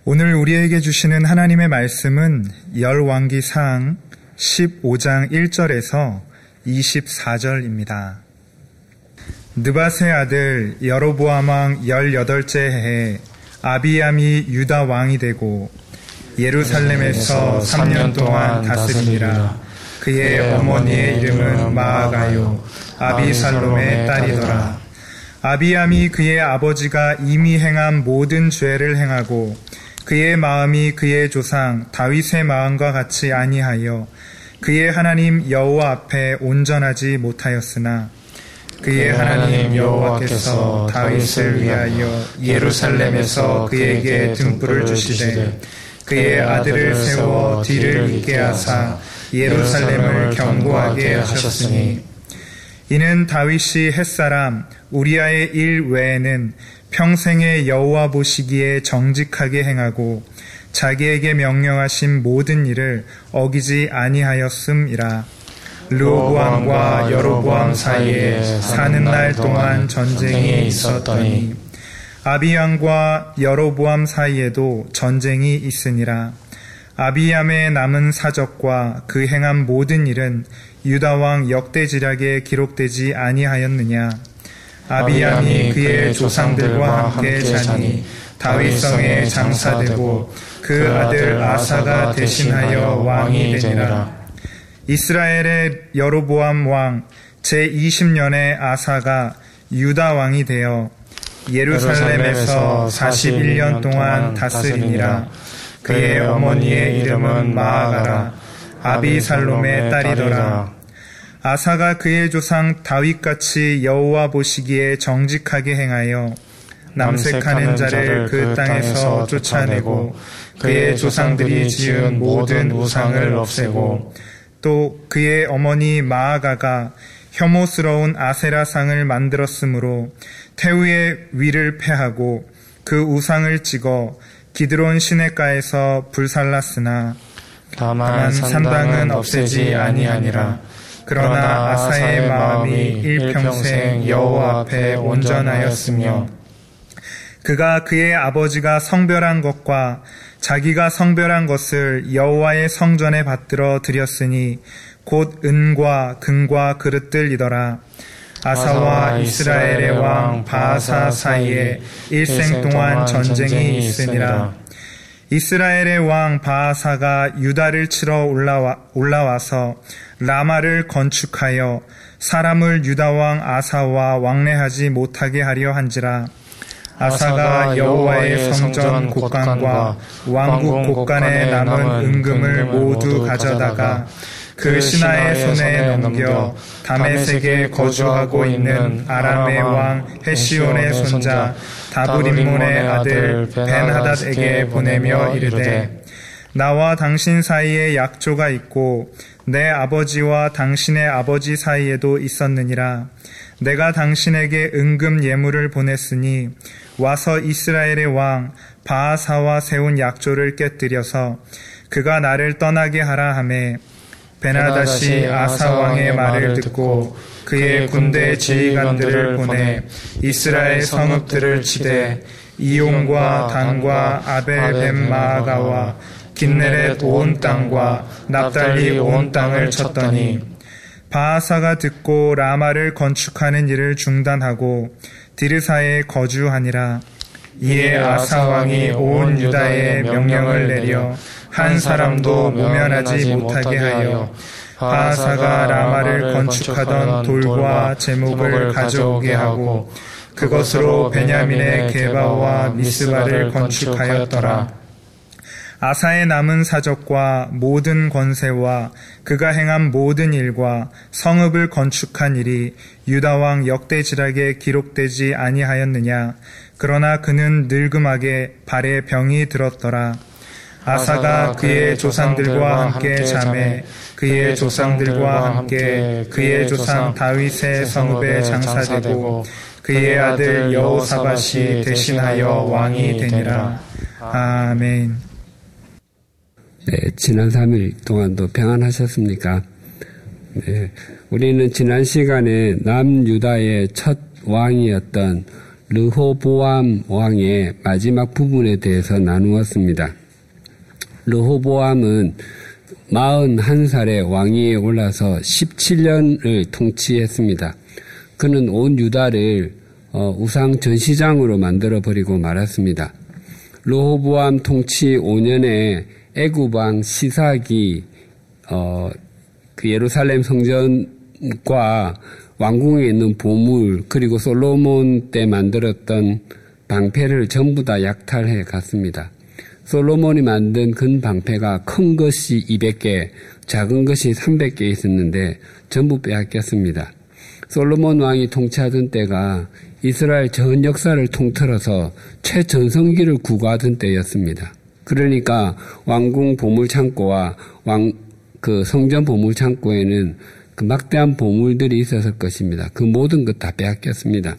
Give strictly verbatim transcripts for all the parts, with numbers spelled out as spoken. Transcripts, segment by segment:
오늘 우리에게 주시는 하나님의 말씀은 열왕기상 십오 장 일 절에서 이십사 절입니다. 느밧의 아들 여로보암 왕 열여덟째 해에 아비암이 유다 왕이 되고 예루살렘에서 삼 년 동안 다스리니라. 그의 어머니의 이름은 마아가요 아비살롬의 딸이더라. 아비암이 그의 아버지가 이미 행한 모든 죄를 행하고 그의 마음이 그의 조상 다윗의 마음과 같이 아니하여 그의 하나님 여호와 앞에 온전하지 못하였으나 그의 하나님 여호와께서 다윗을 위하여 예루살렘에서 그에게 등불을 주시되 그의 아들을 세워 뒤를 잇게 하사 예루살렘을 견고하게 하셨으니 이는 다윗이 햇사람 우리아의 일 외에는 평생에 여호와 보시기에 정직하게 행하고 자기에게 명령하신 모든 일을 어기지 아니하였음이라. 르호보암과 여로보암 사이에 사는 날 동안 전쟁이 있었더니 아비암과 여로보암 사이에도 전쟁이 있으니라. 아비암의 남은 사적과 그 행한 모든 일은 유다왕 역대지략에 기록되지 아니하였느냐. 아비암이 그의 조상들과 함께 자니 다윗성에 장사되고 그 아들 아사가 대신하여 왕이 되니라. 이스라엘의 여로보암 왕 제이십 년에 아사가 유다 왕이 되어 예루살렘에서 사십일 년 동안 다스리니라. 그의 어머니의 이름은 마아가라 아비살롬의 딸이더라. 아사가 그의 조상 다윗같이 여호와 보시기에 정직하게 행하여 남색하는 자를 그 땅에서 쫓아내고 그의 조상들이 지은 모든 우상을 없애고 또 그의 어머니 마아가가 혐오스러운 아세라상을 만들었으므로 태우의 위를 패하고 그 우상을 찍어 기드론 시냇가에서 불살랐으나 다만 산당은 없애지 아니하니라. 그러나 아사의 마음이 일평생 여호와 앞에 온전하였으며 그가 그의 아버지가 성별한 것과 자기가 성별한 것을 여호와의 성전에 받들어 드렸으니 곧 은과 금과 그릇들이더라. 아사와 이스라엘의 왕 바아사 사이에 일생 동안 전쟁이 있으니라. 이스라엘의 왕 바아사가 유다를 치러 올라와, 올라와서 라마를 건축하여 사람을 유다 왕 아사와 왕래하지 못하게 하려 한지라. 아사가 여호와의 성전 곳간과 왕국 곳간에 남은 은금을 모두 가져다가 그 신하의 손에 넘겨 다메섹에 거주하고 있는 아람의 왕 헤시온의 손자 다브림몬의 아들 벤하닷에게 보내며 이르되 나와 당신 사이에 약조가 있고 내 아버지와 당신의 아버지 사이에도 있었느니라. 내가 당신에게 은금 예물을 보냈으니 와서 이스라엘의 왕 바아사와 세운 약조를 깨뜨려서 그가 나를 떠나게 하라 하매 베나닷이 아사 왕의 말을 듣고 그의 군대 지휘관들을 보내 이스라엘 성읍들을 치되 이용과 단과 아벨 벤마아가와 긴네렛 온 땅과 납달리 온 땅을 쳤더니 바아사가 듣고 라마를 건축하는 일을 중단하고 디르사에 거주하니라. 이에 아사 왕이 온 유다에 명령을 내려 한 사람도 모면하지 못하게 하여 바아사가 라마를 건축하던 돌과 제목을 가져오게 하고 그것으로 베냐민의 게바와 미스바를 건축하였더라. 아사의 남은 사적과 모든 권세와 그가 행한 모든 일과 성읍을 건축한 일이 유다왕 역대지략에 기록되지 아니하였느냐. 그러나 그는 늙음하게 발에 병이 들었더라. 아사가 그의 조상들과 함께 잠에 그의 조상들과 함께 그의 조상 다윗의 성읍에 장사되고 그의 아들 여호사밧이 대신하여 왕이 되니라. 아멘. 네, 지난 삼 일 동안도 평안하셨습니까? 네, 우리는 지난 시간에 남유다의 첫 왕이었던 르호보암 왕의 마지막 부분에 대해서 나누었습니다. 르호보암은 마흔한 살에 왕위에 올라서 십칠 년을 통치했습니다. 그는 온 유다를 우상 전시장으로 만들어버리고 말았습니다. 르호보암 통치 오 년에 애굽 왕 시삭이 어, 그 예루살렘 성전과 왕궁에 있는 보물 그리고 솔로몬 때 만들었던 방패를 전부 다 약탈해 갔습니다. 솔로몬이 만든 큰 방패가 큰 것이 이백 개, 작은 것이 삼백 개 있었는데 전부 빼앗겼습니다. 솔로몬 왕이 통치하던 때가 이스라엘 전 역사를 통틀어서 최전성기를 구가하던 때였습니다. 그러니까 왕궁 보물창고와 왕, 그 성전 보물창고에는 그 막대한 보물들이 있었을 것입니다. 그 모든 것 다 빼앗겼습니다.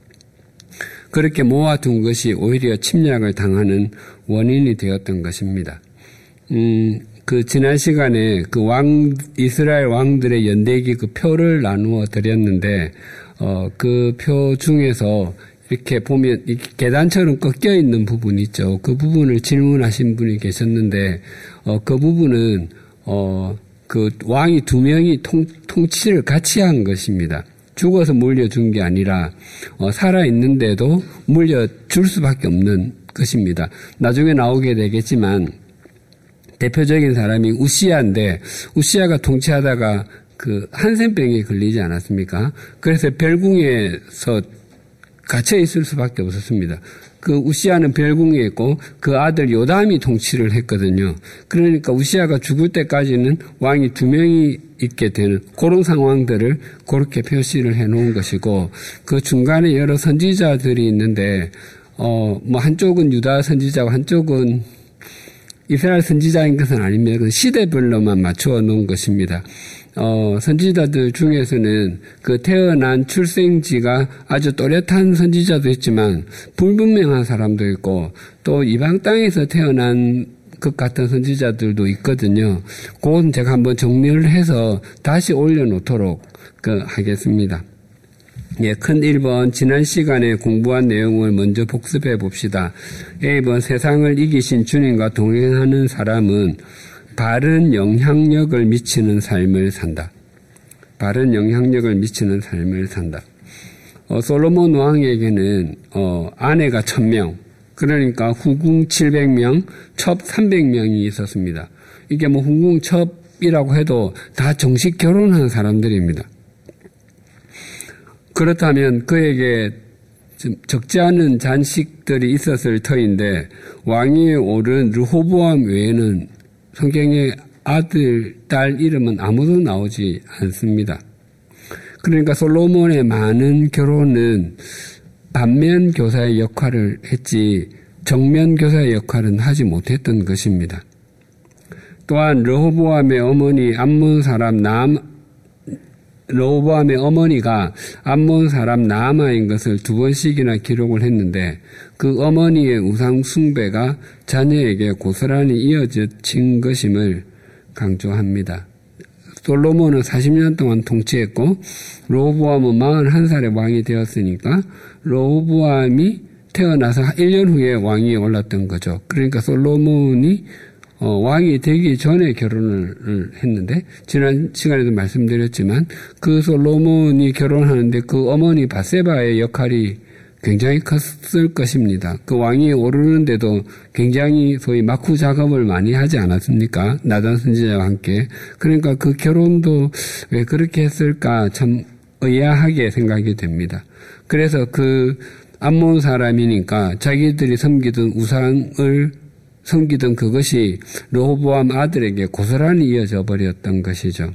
그렇게 모아둔 것이 오히려 침략을 당하는 원인이 되었던 것입니다. 음, 그 지난 시간에 그 왕, 이스라엘 왕들의 연대기 그 표를 나누어 드렸는데, 어, 그 표 중에서 이렇게 보면 이렇게 계단처럼 꺾여 있는 부분이 있죠. 그 부분을 질문하신 분이 계셨는데, 어, 그 부분은, 어, 그 왕이 두 명이 통, 통치를 같이 한 것입니다. 죽어서 물려준 게 아니라 어, 살아있는데도 물려줄 수밖에 없는 것입니다. 나중에 나오게 되겠지만 대표적인 사람이 우시야인데 우시야가 통치하다가 그 한센병에 걸리지 않았습니까? 그래서 별궁에서 갇혀 있을 수밖에 없었습니다. 그 우시야는 별궁에 있고 그 아들 요담이 통치를 했거든요. 그러니까 우시야가 죽을 때까지는 왕이 두 명이 있게 되는 그런 상황들을 그렇게 표시를 해놓은 것이고 그 중간에 여러 선지자들이 있는데 어 뭐 한쪽은 유다 선지자고 한쪽은 이스라엘 선지자인 것은 아닙니다. 그 시대별로만 맞추어 놓은 것입니다. 어, 선지자들 중에서는 그 태어난 출생지가 아주 또렷한 선지자도 있지만 불분명한 사람도 있고 또 이방 땅에서 태어난 것 같은 선지자들도 있거든요. 그건 제가 한번 정리를 해서 다시 올려놓도록 그 하겠습니다. 예, 큰 일 번 지난 시간에 공부한 내용을 먼저 복습해 봅시다. 일 번 세상을 이기신 주님과 동행하는 사람은 바른 영향력을 미치는 삶을 산다. 바른 영향력을 미치는 삶을 산다. 어, 솔로몬 왕에게는 어, 아내가 천 명, 그러니까 후궁 칠백 명, 첩 삼백 명이 있었습니다. 이게 뭐 후궁 첩이라고 해도 다 정식 결혼한 사람들입니다. 그렇다면 그에게 적지 않은 잔식들이 있었을 터인데 왕위에 오른 르호보암 외에는 성경에 아들, 딸 이름은 아무도 나오지 않습니다. 그러니까 솔로몬의 많은 결혼은 반면 교사의 역할을 했지 정면 교사의 역할은 하지 못했던 것입니다. 또한 르호보암의 어머니 암몬 사람 남 르호보암의 어머니가 암몬 사람 나아마인 것을 두 번씩이나 기록을 했는데 그 어머니의 우상 숭배가 자녀에게 고스란히 이어진 것임을 강조합니다. 솔로몬은 사십 년 동안 통치했고 르호보암은 마흔한 살에 왕이 되었으니까 르호보암이 태어나서 일 년 후에 왕위에 올랐던 거죠. 그러니까 솔로몬이 어, 왕이 되기 전에 결혼을 했는데 지난 시간에도 말씀드렸지만 그 솔로몬이 결혼하는데 그 어머니 바세바의 역할이 굉장히 컸을 것입니다. 그 왕위에 오르는데도 굉장히 소위 막후 작업을 많이 하지 않았습니까? 나단 선지자와 함께. 그러니까 그 결혼도 왜 그렇게 했을까 참 의아하게 생각이 됩니다. 그래서 그 암몬 사람이니까 자기들이 섬기던 우상을 섬기던 그것이 르호보암 아들에게 고스란히 이어져 버렸던 것이죠.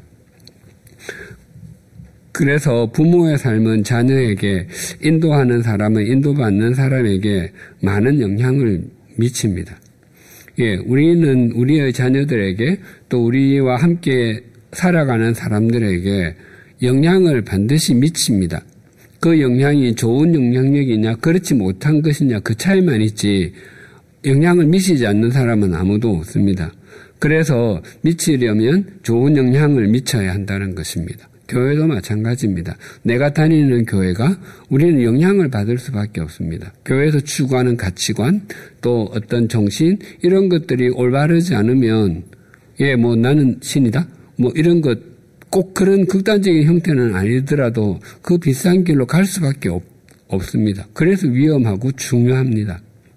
그래서 부모의 삶은 자녀에게, 인도하는 사람은 인도받는 사람에게 많은 영향을 미칩니다. 예, 우리는 우리의 자녀들에게 또 우리와 함께 살아가는 사람들에게 영향을 반드시 미칩니다. 그 영향이 좋은 영향력이냐 그렇지 못한 것이냐 그 차이만 있지 영향을 미치지 않는 사람은 아무도 없습니다. 그래서 미치려면 좋은 영향을 미쳐야 한다는 것입니다. 교회도 마찬가지입니다. 내가 다니는 교회가 우리는 영향을 받을 수밖에 없습니다. 교회에서 추구하는 가치관, 또 어떤 정신, 이런 것들이 올바르지 않으면, 예, 뭐 나는 신이다? 뭐 이런 것, 꼭 그런 극단적인 형태는 아니더라도 그 비싼 길로 갈 수밖에 없, 없습니다. 그래서 위험하고 중요합니다.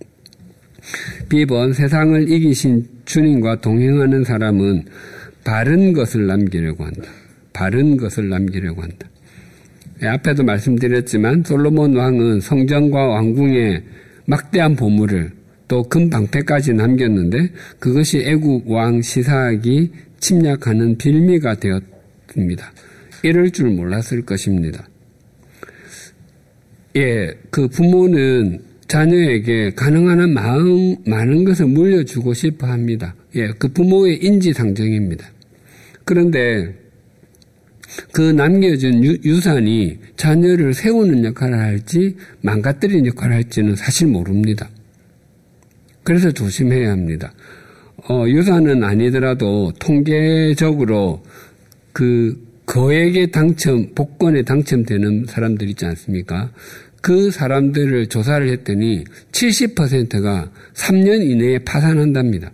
비 번, 세상을 이기신 주님과 동행하는 사람은 바른 것을 남기려고 한다. 바른 것을 남기려고 한다. 예, 앞에도 말씀드렸지만 솔로몬 왕은 성전과 왕궁에 막대한 보물을 또 금방패까지 남겼는데 그것이 애굽 왕 시사악이 침략하는 빌미가 되었습니다. 이럴 줄 몰랐을 것입니다. 예, 그 부모는 자녀에게 가능한 한 마음, 많은 것을 물려주고 싶어 합니다. 예, 그 부모의 인지상정입니다. 그런데 그 남겨준 유, 유산이 자녀를 세우는 역할을 할지 망가뜨리는 역할을 할지는 사실 모릅니다. 그래서 조심해야 합니다. 어, 유산은 아니더라도 통계적으로 그 거액의 당첨, 복권에 당첨되는 사람들 있지 않습니까? 그 사람들을 조사를 했더니 칠십 퍼센트가 삼 년 이내에 파산한답니다.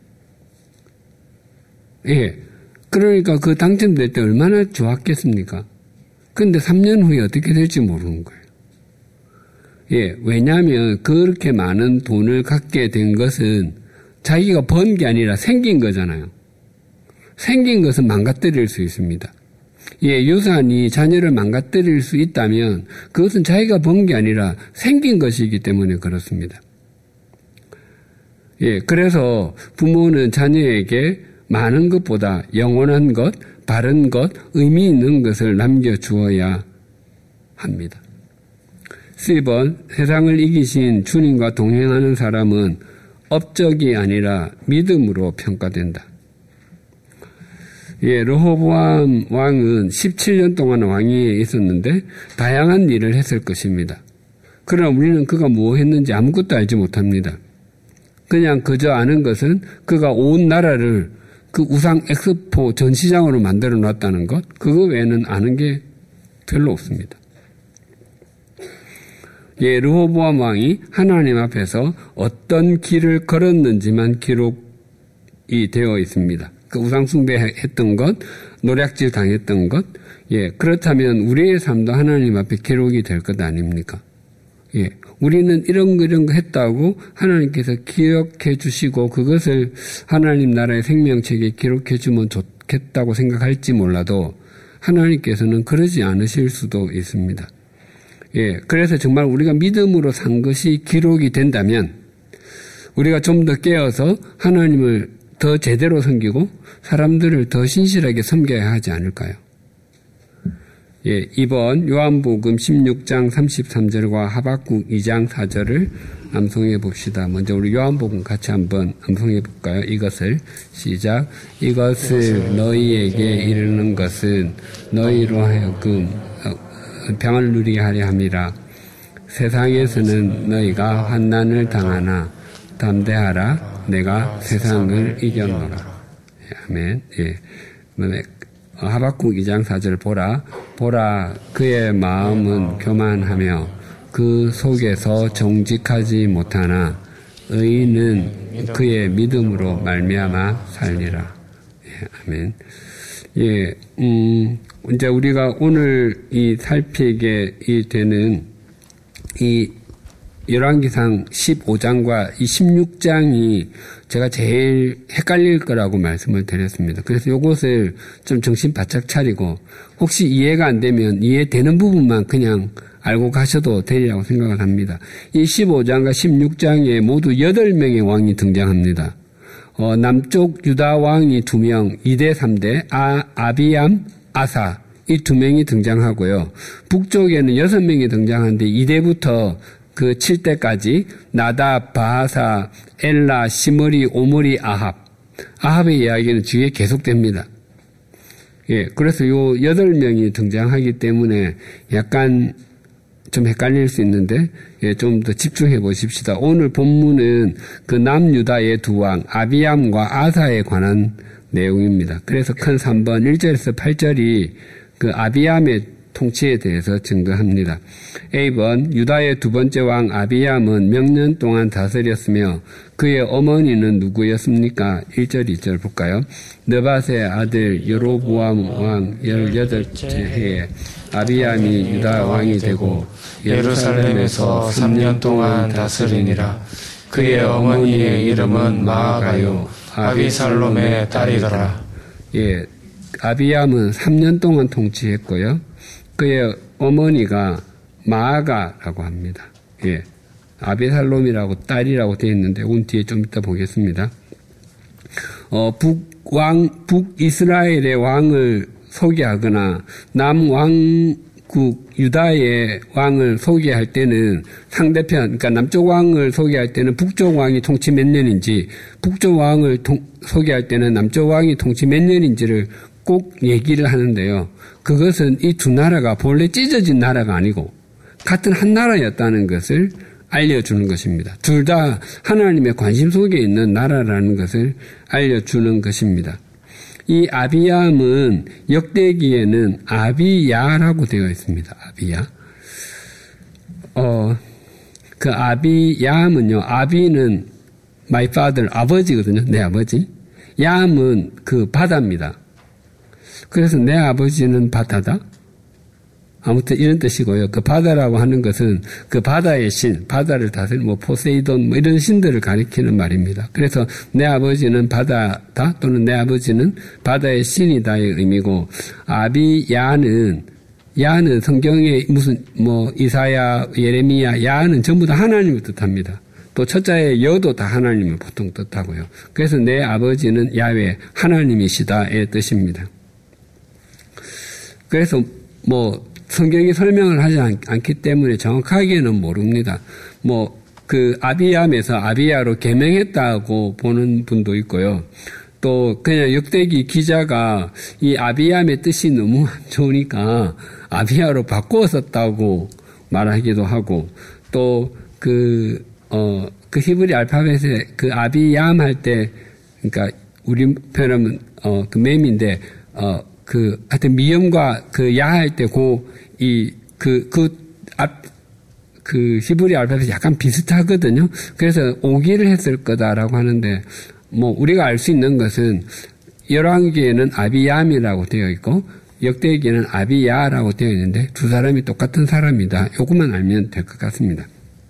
예. 그러니까 그 당첨될 때 얼마나 좋았겠습니까? 근데 삼 년 후에 어떻게 될지 모르는 거예요. 예. 왜냐하면 그렇게 많은 돈을 갖게 된 것은 자기가 번 게 아니라 생긴 거잖아요. 생긴 것은 망가뜨릴 수 있습니다. 예, 유산이 자녀를 망가뜨릴 수 있다면 그것은 자기가 번 게 아니라 생긴 것이기 때문에 그렇습니다. 예, 그래서 부모는 자녀에게 많은 것보다 영원한 것, 바른 것, 의미 있는 것을 남겨주어야 합니다. 십 번, 세상을 이기신 주님과 동행하는 사람은 업적이 아니라 믿음으로 평가된다. 예, 르호보암 왕은 십칠 년 동안 왕위에 있었는데 다양한 일을 했을 것입니다. 그러나 우리는 그가 뭐 했는지 아무것도 알지 못합니다. 그냥 그저 아는 것은 그가 온 나라를 그 우상 엑스포 전시장으로 만들어 놨다는 것, 그거 외에는 아는 게 별로 없습니다. 예, 르호보암 왕이 하나님 앞에서 어떤 길을 걸었는지만 기록이 되어 있습니다. 그 우상숭배했던 것, 노략질 당했던 것, 예, 그렇다면 우리의 삶도 하나님 앞에 기록이 될 것 아닙니까? 예, 우리는 이런 거 이런 거 했다고 하나님께서 기억해 주시고 그것을 하나님 나라의 생명책에 기록해 주면 좋겠다고 생각할지 몰라도 하나님께서는 그러지 않으실 수도 있습니다. 예, 그래서 정말 우리가 믿음으로 산 것이 기록이 된다면 우리가 좀 더 깨어서 하나님을 더 제대로 섬기고 사람들을 더 신실하게 섬겨야 하지 않을까요? 예, 이번 요한복음 십육 장 삼십삼 절과 하박국 이 장 사 절을 암송해 봅시다. 먼저 우리 요한복음 같이 한번 암송해 볼까요? 이것을 시작. 이것을 너희에게 이르는 것은 너희로 하여금 평안을 누리게 하려 함이라. 세상에서는 너희가 환난을 당하나 담대하라. 내가 세상을 이겨노라. 아멘. 예. 하박국 이 장 사 절 보라. 보라. 그의 마음은 교만하며 그 속에서 정직하지 못하나 의인은 그의 믿음으로 말미암아 살리라. 예. 아멘. 예. 음, 이제 우리가 오늘 이 살피게 이 되는 이 열왕기상 십오 장과 이 십육 장이 제가 제일 헷갈릴 거라고 말씀을 드렸습니다. 그래서 이것을 좀 정신 바짝 차리고 혹시 이해가 안 되면 이해되는 부분만 그냥 알고 가셔도 되리라고 생각을 합니다. 이 십오 장과 십육 장에 모두 여덟 명의 왕이 등장합니다. 어, 남쪽 유다 왕이 두 명, 이 대 삼 대, 아, 아비암, 아사 이 두 명이 등장하고요. 북쪽에는 여섯 명이 등장하는데 이 대부터 그 칠 대까지 나답, 바하사, 엘라, 시므리, 오므리, 아합. 아합의 이야기는 뒤에 계속됩니다. 예, 그래서 요 여덟 명이 등장하기 때문에 약간 좀 헷갈릴 수 있는데, 예, 좀 더 집중해 보십시다. 오늘 본문은 그 남유다의 두 왕, 아비암과 아사에 관한 내용입니다. 그래서 큰 삼 번 일 절에서 팔 절이 그 아비암의 통치에 대해서 증거합니다. 일 번 유다의 두 번째 왕 아비암은 몇 년 동안 다스렸으며 그의 어머니는 누구였습니까? 일 절 이 절 볼까요? 느밧의 아들 여로보암 왕 열여덟째 해에 아비암이 유다 왕이 되고 예루살렘에서 삼 년 동안 다스리니라. 그의 어머니의 이름은 마아가요 아비살롬의 딸이더라. 예, 아비암은 삼 년 동안 통치했고요. 그의 어머니가 마아가라고 합니다. 예, 아비살롬이라고 딸이라고 되어 있는데 온 뒤에 좀 이따 보겠습니다. 어, 북왕 북이스라엘의 왕을 소개하거나 남왕국 유다의 왕을 소개할 때는 상대편, 그러니까 남쪽 왕을 소개할 때는 북쪽 왕이 통치 몇 년인지, 북쪽 왕을 통, 소개할 때는 남쪽 왕이 통치 몇 년인지를 꼭 얘기를 하는데요. 그것은 이 두 나라가 본래 찢어진 나라가 아니고 같은 한 나라였다는 것을 알려주는 것입니다. 둘 다 하나님의 관심 속에 있는 나라라는 것을 알려주는 것입니다. 이 아비암은 역대기에는 아비야라고 되어 있습니다. 아비야. 어, 그 아비야은요, 아비는 my father, 아버지거든요. 내 아버지. 야은 그 바다입니다. 그래서 내 아버지는 바다다? 아무튼 이런 뜻이고요. 그 바다라고 하는 것은 그 바다의 신, 바다를 다스리는 뭐 포세이돈 뭐 이런 신들을 가리키는 말입니다. 그래서 내 아버지는 바다다 또는 내 아버지는 바다의 신이다의 의미고, 아비야는 야는 성경에 무슨 뭐 이사야, 예레미야, 야는 전부 다 하나님을 뜻합니다. 또 첫자의 여도 다 하나님을 보통 뜻하고요. 그래서 내 아버지는 야훼 하나님이시다의 뜻입니다. 그래서 뭐 성경이 설명을 하지 않, 않기 때문에 정확하게는 모릅니다. 뭐 그 아비암에서 아비야로 개명했다고 보는 분도 있고요. 또 그냥 역대기 기자가 이 아비암의 뜻이 너무 안 좋으니까 아비야로 바꾸어 썼다고 말하기도 하고, 또 그 어 그 히브리 알파벳에 그 아비얌 할 때, 그러니까 우리 표현하면 어 그 맴인데 어 그 하여튼 미음과 그 야 할 때 고 이 그 그 앞 그 히브리 알파벳이 약간 비슷하거든요. 그래서 오기를 했을 거다라고 하는데, 뭐 우리가 알 수 있는 것은 열왕기에는 아비얌이라고 되어 있고 역대기에는 아비야라고 되어 있는데 두 사람이 똑같은 사람이다. 요것만 알면 될 것 같습니다.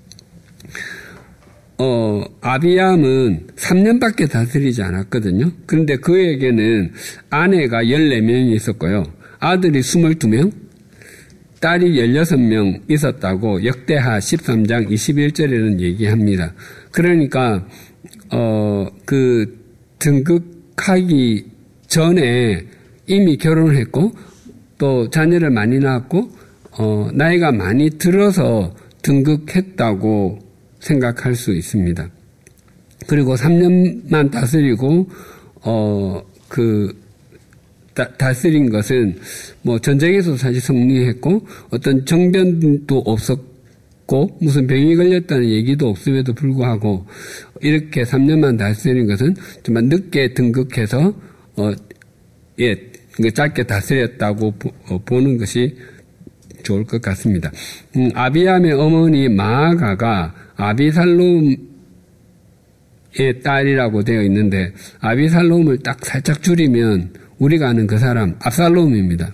어, 아비얌은 삼 년밖에 다스리지 않았거든요. 그런데 그에게는 아내가 열네 명이 있었고요. 아들이 이십이 명, 딸이 십육 명 있었다고 역대하 십삼 장 이십일 절에는 얘기합니다. 그러니까 어, 그 등극하기 전에 이미 결혼을 했고 또 자녀를 많이 낳았고 어, 나이가 많이 들어서 등극했다고 생각할 수 있습니다. 그리고 삼 년만 다스리고 어, 그 다, 다스린 것은 뭐 전쟁에서 사실 승리했고 어떤 정변도 없었고 무슨 병이 걸렸다는 얘기도 없음에도 불구하고 이렇게 삼 년만 다스린 것은 정말 늦게 등극해서 어, 예, 짧게 다스렸다고 보, 어, 보는 것이 좋을 것 같습니다. 음, 아비암의 어머니 마아가가 아비살롬의 딸이라고 되어 있는데 아비살롬을 딱 살짝 줄이면 우리가 아는 그 사람 압살롬입니다.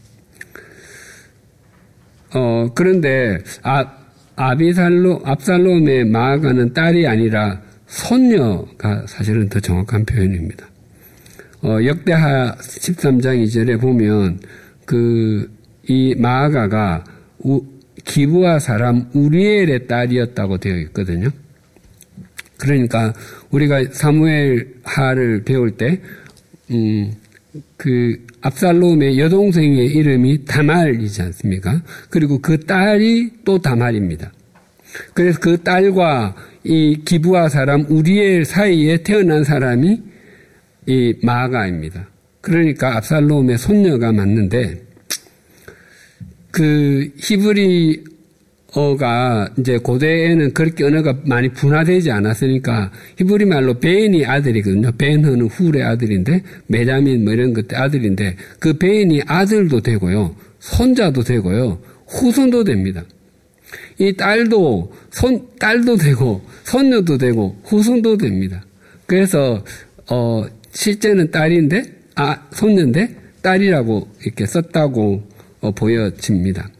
어, 그런데 아, 아비살롬, 압살롬의 마아가는 딸이 아니라 손녀가 사실은 더 정확한 표현입니다. 어, 역대하 십삼 장 이 절에 보면 그 이 마아가가 우, 기브아 사람 우리엘의 딸이었다고 되어 있거든요. 그러니까 우리가 사무엘하를 배울 때 음, 그 압살롬의 여동생의 이름이 다말이지 않습니까? 그리고 그 딸이 또 다말입니다. 그래서 그 딸과 이 기브아 사람 우리엘 사이에 태어난 사람이 이 마아가입니다. 그러니까 압살롬의 손녀가 맞는데 그 히브리 어가 이제 고대에는 그렇게 언어가 많이 분화되지 않았으니까 히브리 말로 베인이 아들이거든요. 벤허는 훌의 아들인데 메자민 뭐 이런 것들 아들인데 그 베인이 아들도 되고요. 손자도 되고요. 후손도 됩니다. 이 딸도 손 딸도 되고 손녀도 되고 후손도 됩니다. 그래서 어 실제는 딸인데 아 손녀인데 딸이라고 이렇게 썼다고 어, 보여집니다.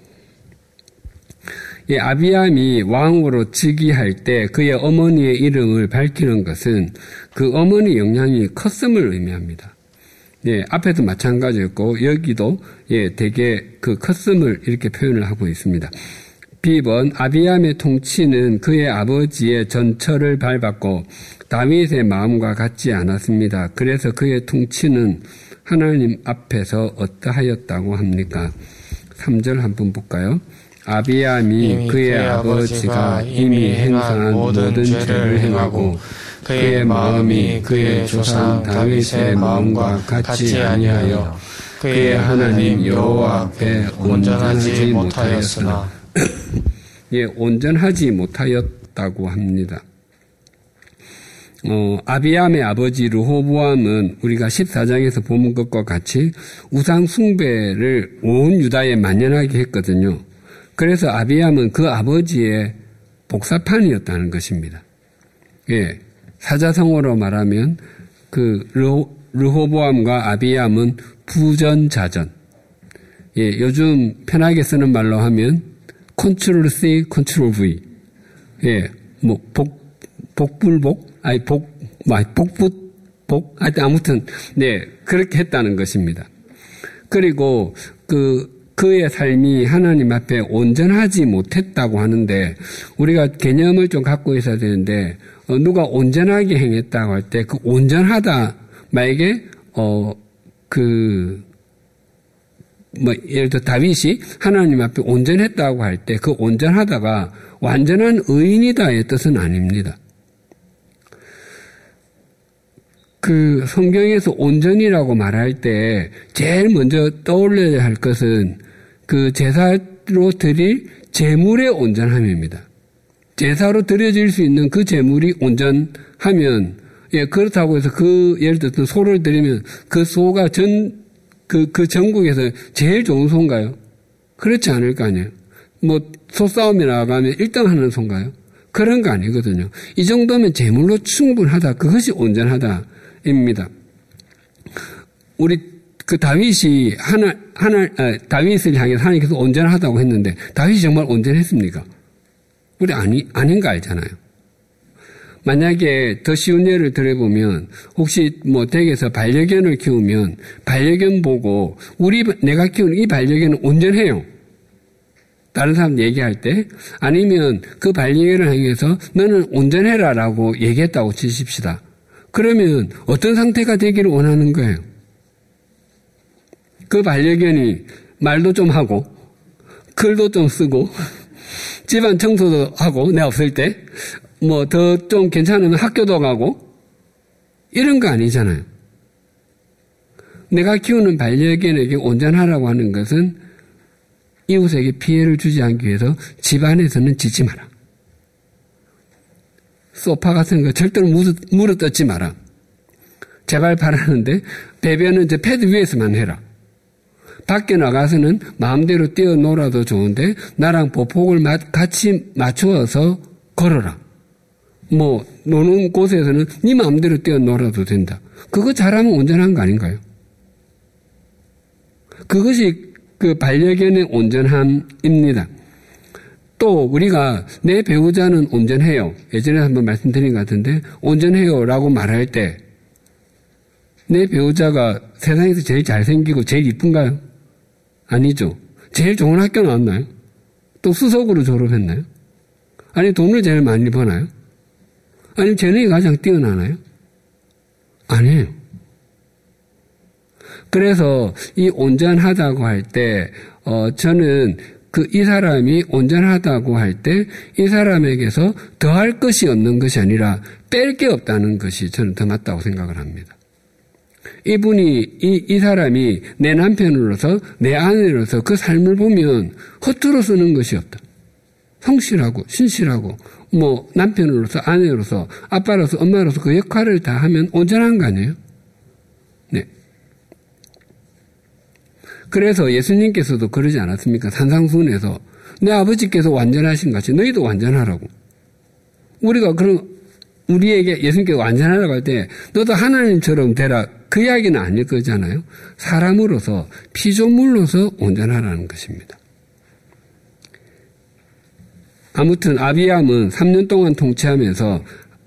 예, 아비암이 왕으로 즉위할 때 그의 어머니의 이름을 밝히는 것은 그 어머니 영향이 컸음을 의미합니다. 예, 앞에도 마찬가지였고 여기도 예, 되게 그 컸음을 이렇게 표현을 하고 있습니다. 비 번 아비암의 통치는 그의 아버지의 전철을 밟았고 다윗의 마음과 같지 않았습니다. 그래서 그의 통치는 하나님 앞에서 어떠하였다고 합니까? 삼 절 한번 볼까요? 아비암이 그의 아버지가 이미 행한 모든 죄를 행하고 그의 마음이 그의 조상 다윗의 마음과 같지 아니하여 그의 하나님 여호와 앞에 온전하지 못하였으나 예, 온전하지 못하였다고 합니다. 어, 아비암의 아버지 르호보암은 우리가 십사 장에서 본 것과 같이 우상 숭배를 온 유다에 만연하게 했거든요. 그래서 아비암은 그 아버지의 복사판이었다는 것입니다. 예, 사자성어로 말하면 그 르호, 르호보암과 아비암은 부전자전. 예, 요즘 편하게 쓰는 말로 하면 컨트롤 C, 컨트롤 V. 예, 뭐 복, 복불복, 아니 복, 뭐 복붙, 복, 하여튼 아무튼 네 그렇게 했다는 것입니다. 그리고 그 그의 삶이 하나님 앞에 온전하지 못했다고 하는데 우리가 개념을 좀 갖고 있어야 되는데 어, 누가 온전하게 행했다고 할 때 그 온전하다 만약에 어 그 뭐 예를 들어 다윗이 하나님 앞에 온전했다고 할 때 그 온전하다가 완전한 의인이다의 뜻은 아닙니다. 그 성경에서 온전이라고 말할 때 제일 먼저 떠올려야 할 것은 그 제사로 드릴 제물의 온전함입니다. 제사로 드려질 수 있는 그 제물이 온전하면 예 그렇다고 해서 그 예를 들어서 소를 드리면 그 소가 전 그 그 전국에서 제일 좋은 소인가요? 그렇지 않을 거 아니에요. 뭐 소싸움에 나가면 일 등 하는 소인가요? 그런 거 아니거든요. 이 정도면 제물로 충분하다. 그것이 온전하다입니다. 우리 그 다윗이 하나 하나 아, 다윗을 향해서 하나님께서 온전하다고 했는데 다윗이 정말 온전했습니까? 우리 아니 아닌 거 알잖아요. 만약에 더 쉬운 예를 들어보면 혹시 뭐 댁에서 반려견을 키우면 반려견 보고 우리 내가 키우는 이 반려견은 온전해요. 다른 사람 얘기할 때 아니면 그 반려견을 향해서 너는 온전해라라고 얘기했다고 치십시다. 그러면 어떤 상태가 되기를 원하는 거예요? 그 반려견이 말도 좀 하고 글도 좀 쓰고 집안 청소도 하고 내 없을 때 뭐 더 좀 괜찮으면 학교도 가고 이런 거 아니잖아요. 내가 키우는 반려견에게 온전하라고 하는 것은 이웃에게 피해를 주지 않기 위해서 집안에서는 짖지 마라. 소파 같은 거 절대로 물어 뜯지 마라. 제발 바라는데 배변은 저 패드 위에서만 해라. 밖에 나가서는 마음대로 뛰어놀아도 좋은데 나랑 보폭을 같이 맞추어서 걸어라. 뭐 노는 곳에서는 네 마음대로 뛰어놀아도 된다. 그거 잘하면 온전한 거 아닌가요? 그것이 그 반려견의 온전함입니다. 또 우리가 내 배우자는 온전해요. 예전에 한번 말씀드린 것 같은데 온전해요라고 말할 때 내 배우자가 세상에서 제일 잘생기고 제일 이쁜가요? 아니죠. 제일 좋은 학교 나왔나요? 또 수석으로 졸업했나요? 아니 돈을 제일 많이 버나요? 아니면 재능이 가장 뛰어나나요? 아니에요. 그래서 이 온전하다고 할 때 어, 저는 그 이 사람이 온전하다고 할 때 이 사람에게서 더할 것이 없는 것이 아니라 뺄 게 없다는 것이 저는 더 맞다고 생각을 합니다. 이분이 이, 이 사람이 내 남편으로서 내 아내로서 그 삶을 보면 허투루 쓰는 것이 없다. 성실하고 신실하고 뭐 남편으로서 아내로서 아빠로서 엄마로서 그 역할을 다 하면 온전한 거 아니에요? 네. 그래서 예수님께서도 그러지 않았습니까? 산상수훈에서 내 아버지께서 완전하신 같이 너희도 완전하라고. 우리가 그런 우리에게 예수님께서 완전하라고 할 때 너도 하나님처럼 되라 그 이야기는 아닐 거잖아요. 사람으로서 피조물로서 온전하라는 것입니다. 아무튼 아비암은 삼 년 동안 통치하면서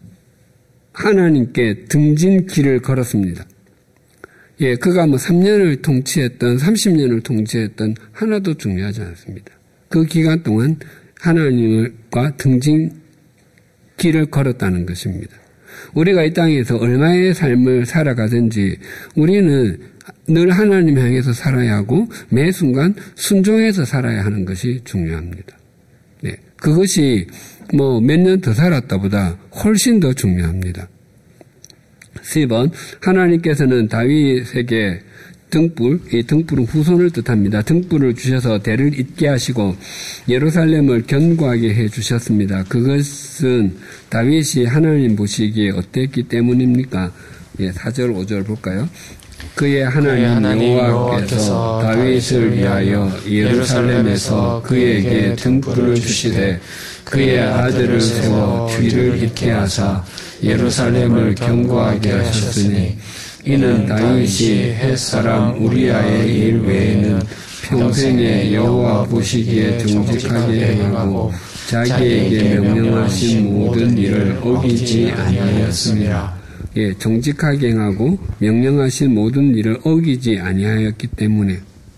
하나님께 등진 길을 걸었습니다. 예, 그가 뭐 삼 년을 통치했던 삼십 년을 통치했던 하나도 중요하지 않습니다. 그 기간 동안 하나님과 등진 길을 걸었다는 것입니다. 우리가 이 땅에서 얼마의 삶을 살아가든지 우리는 늘 하나님 향해서 살아야 하고 매 순간 순종해서 살아야 하는 것이 중요합니다. 네, 그것이 뭐 몇 년 더 살았다보다 훨씬 더 중요합니다. 십 번 하나님께서는 다윗에게 등불, 이 등불은 후손을 뜻합니다. 등불을 주셔서 대를 잇게 하시고 예루살렘을 견고하게 해 주셨습니다. 그것은 다윗이 하나님 보시기에 어땠기 때문입니까? 예, 사 절, 오 절 볼까요? 그의 하나님, 하나님 여호와께서 다윗을 위하여 예루살렘에서 그에게 등불을 주시되 그의 아들을 세워 뒤를 잇게 하사 예루살렘을 견고하게 하셨으니 이는 다윗이 햇사람 우리아의 일 외에는 평생에 여호와 보시기에 정직하게 행하고 자기에게 명령하신 모든 일을 어기지 아니하였습니다. 예, 정직하게 행하고 명령하신 모든 일을 어기지 아니하였기 때문에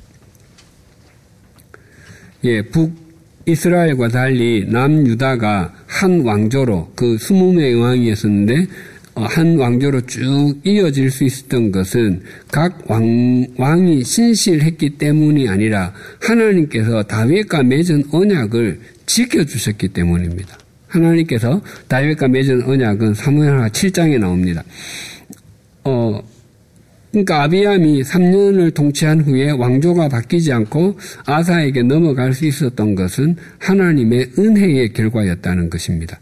예, 북이스라엘과 달리 남유다가 한 왕조로 그 스무 명의 왕이었었는데 한 왕조로 쭉 이어질 수 있었던 것은 각 왕, 왕이 신실했기 때문이 아니라 하나님께서 다윗과 맺은 언약을 지켜주셨기 때문입니다. 하나님께서 다윗과 맺은 언약은 사무엘하 칠 장에 나옵니다. 어, 그러니까 아비암이 삼 년을 통치한 후에 왕조가 바뀌지 않고 아사에게 넘어갈 수 있었던 것은 하나님의 은혜의 결과였다는 것입니다.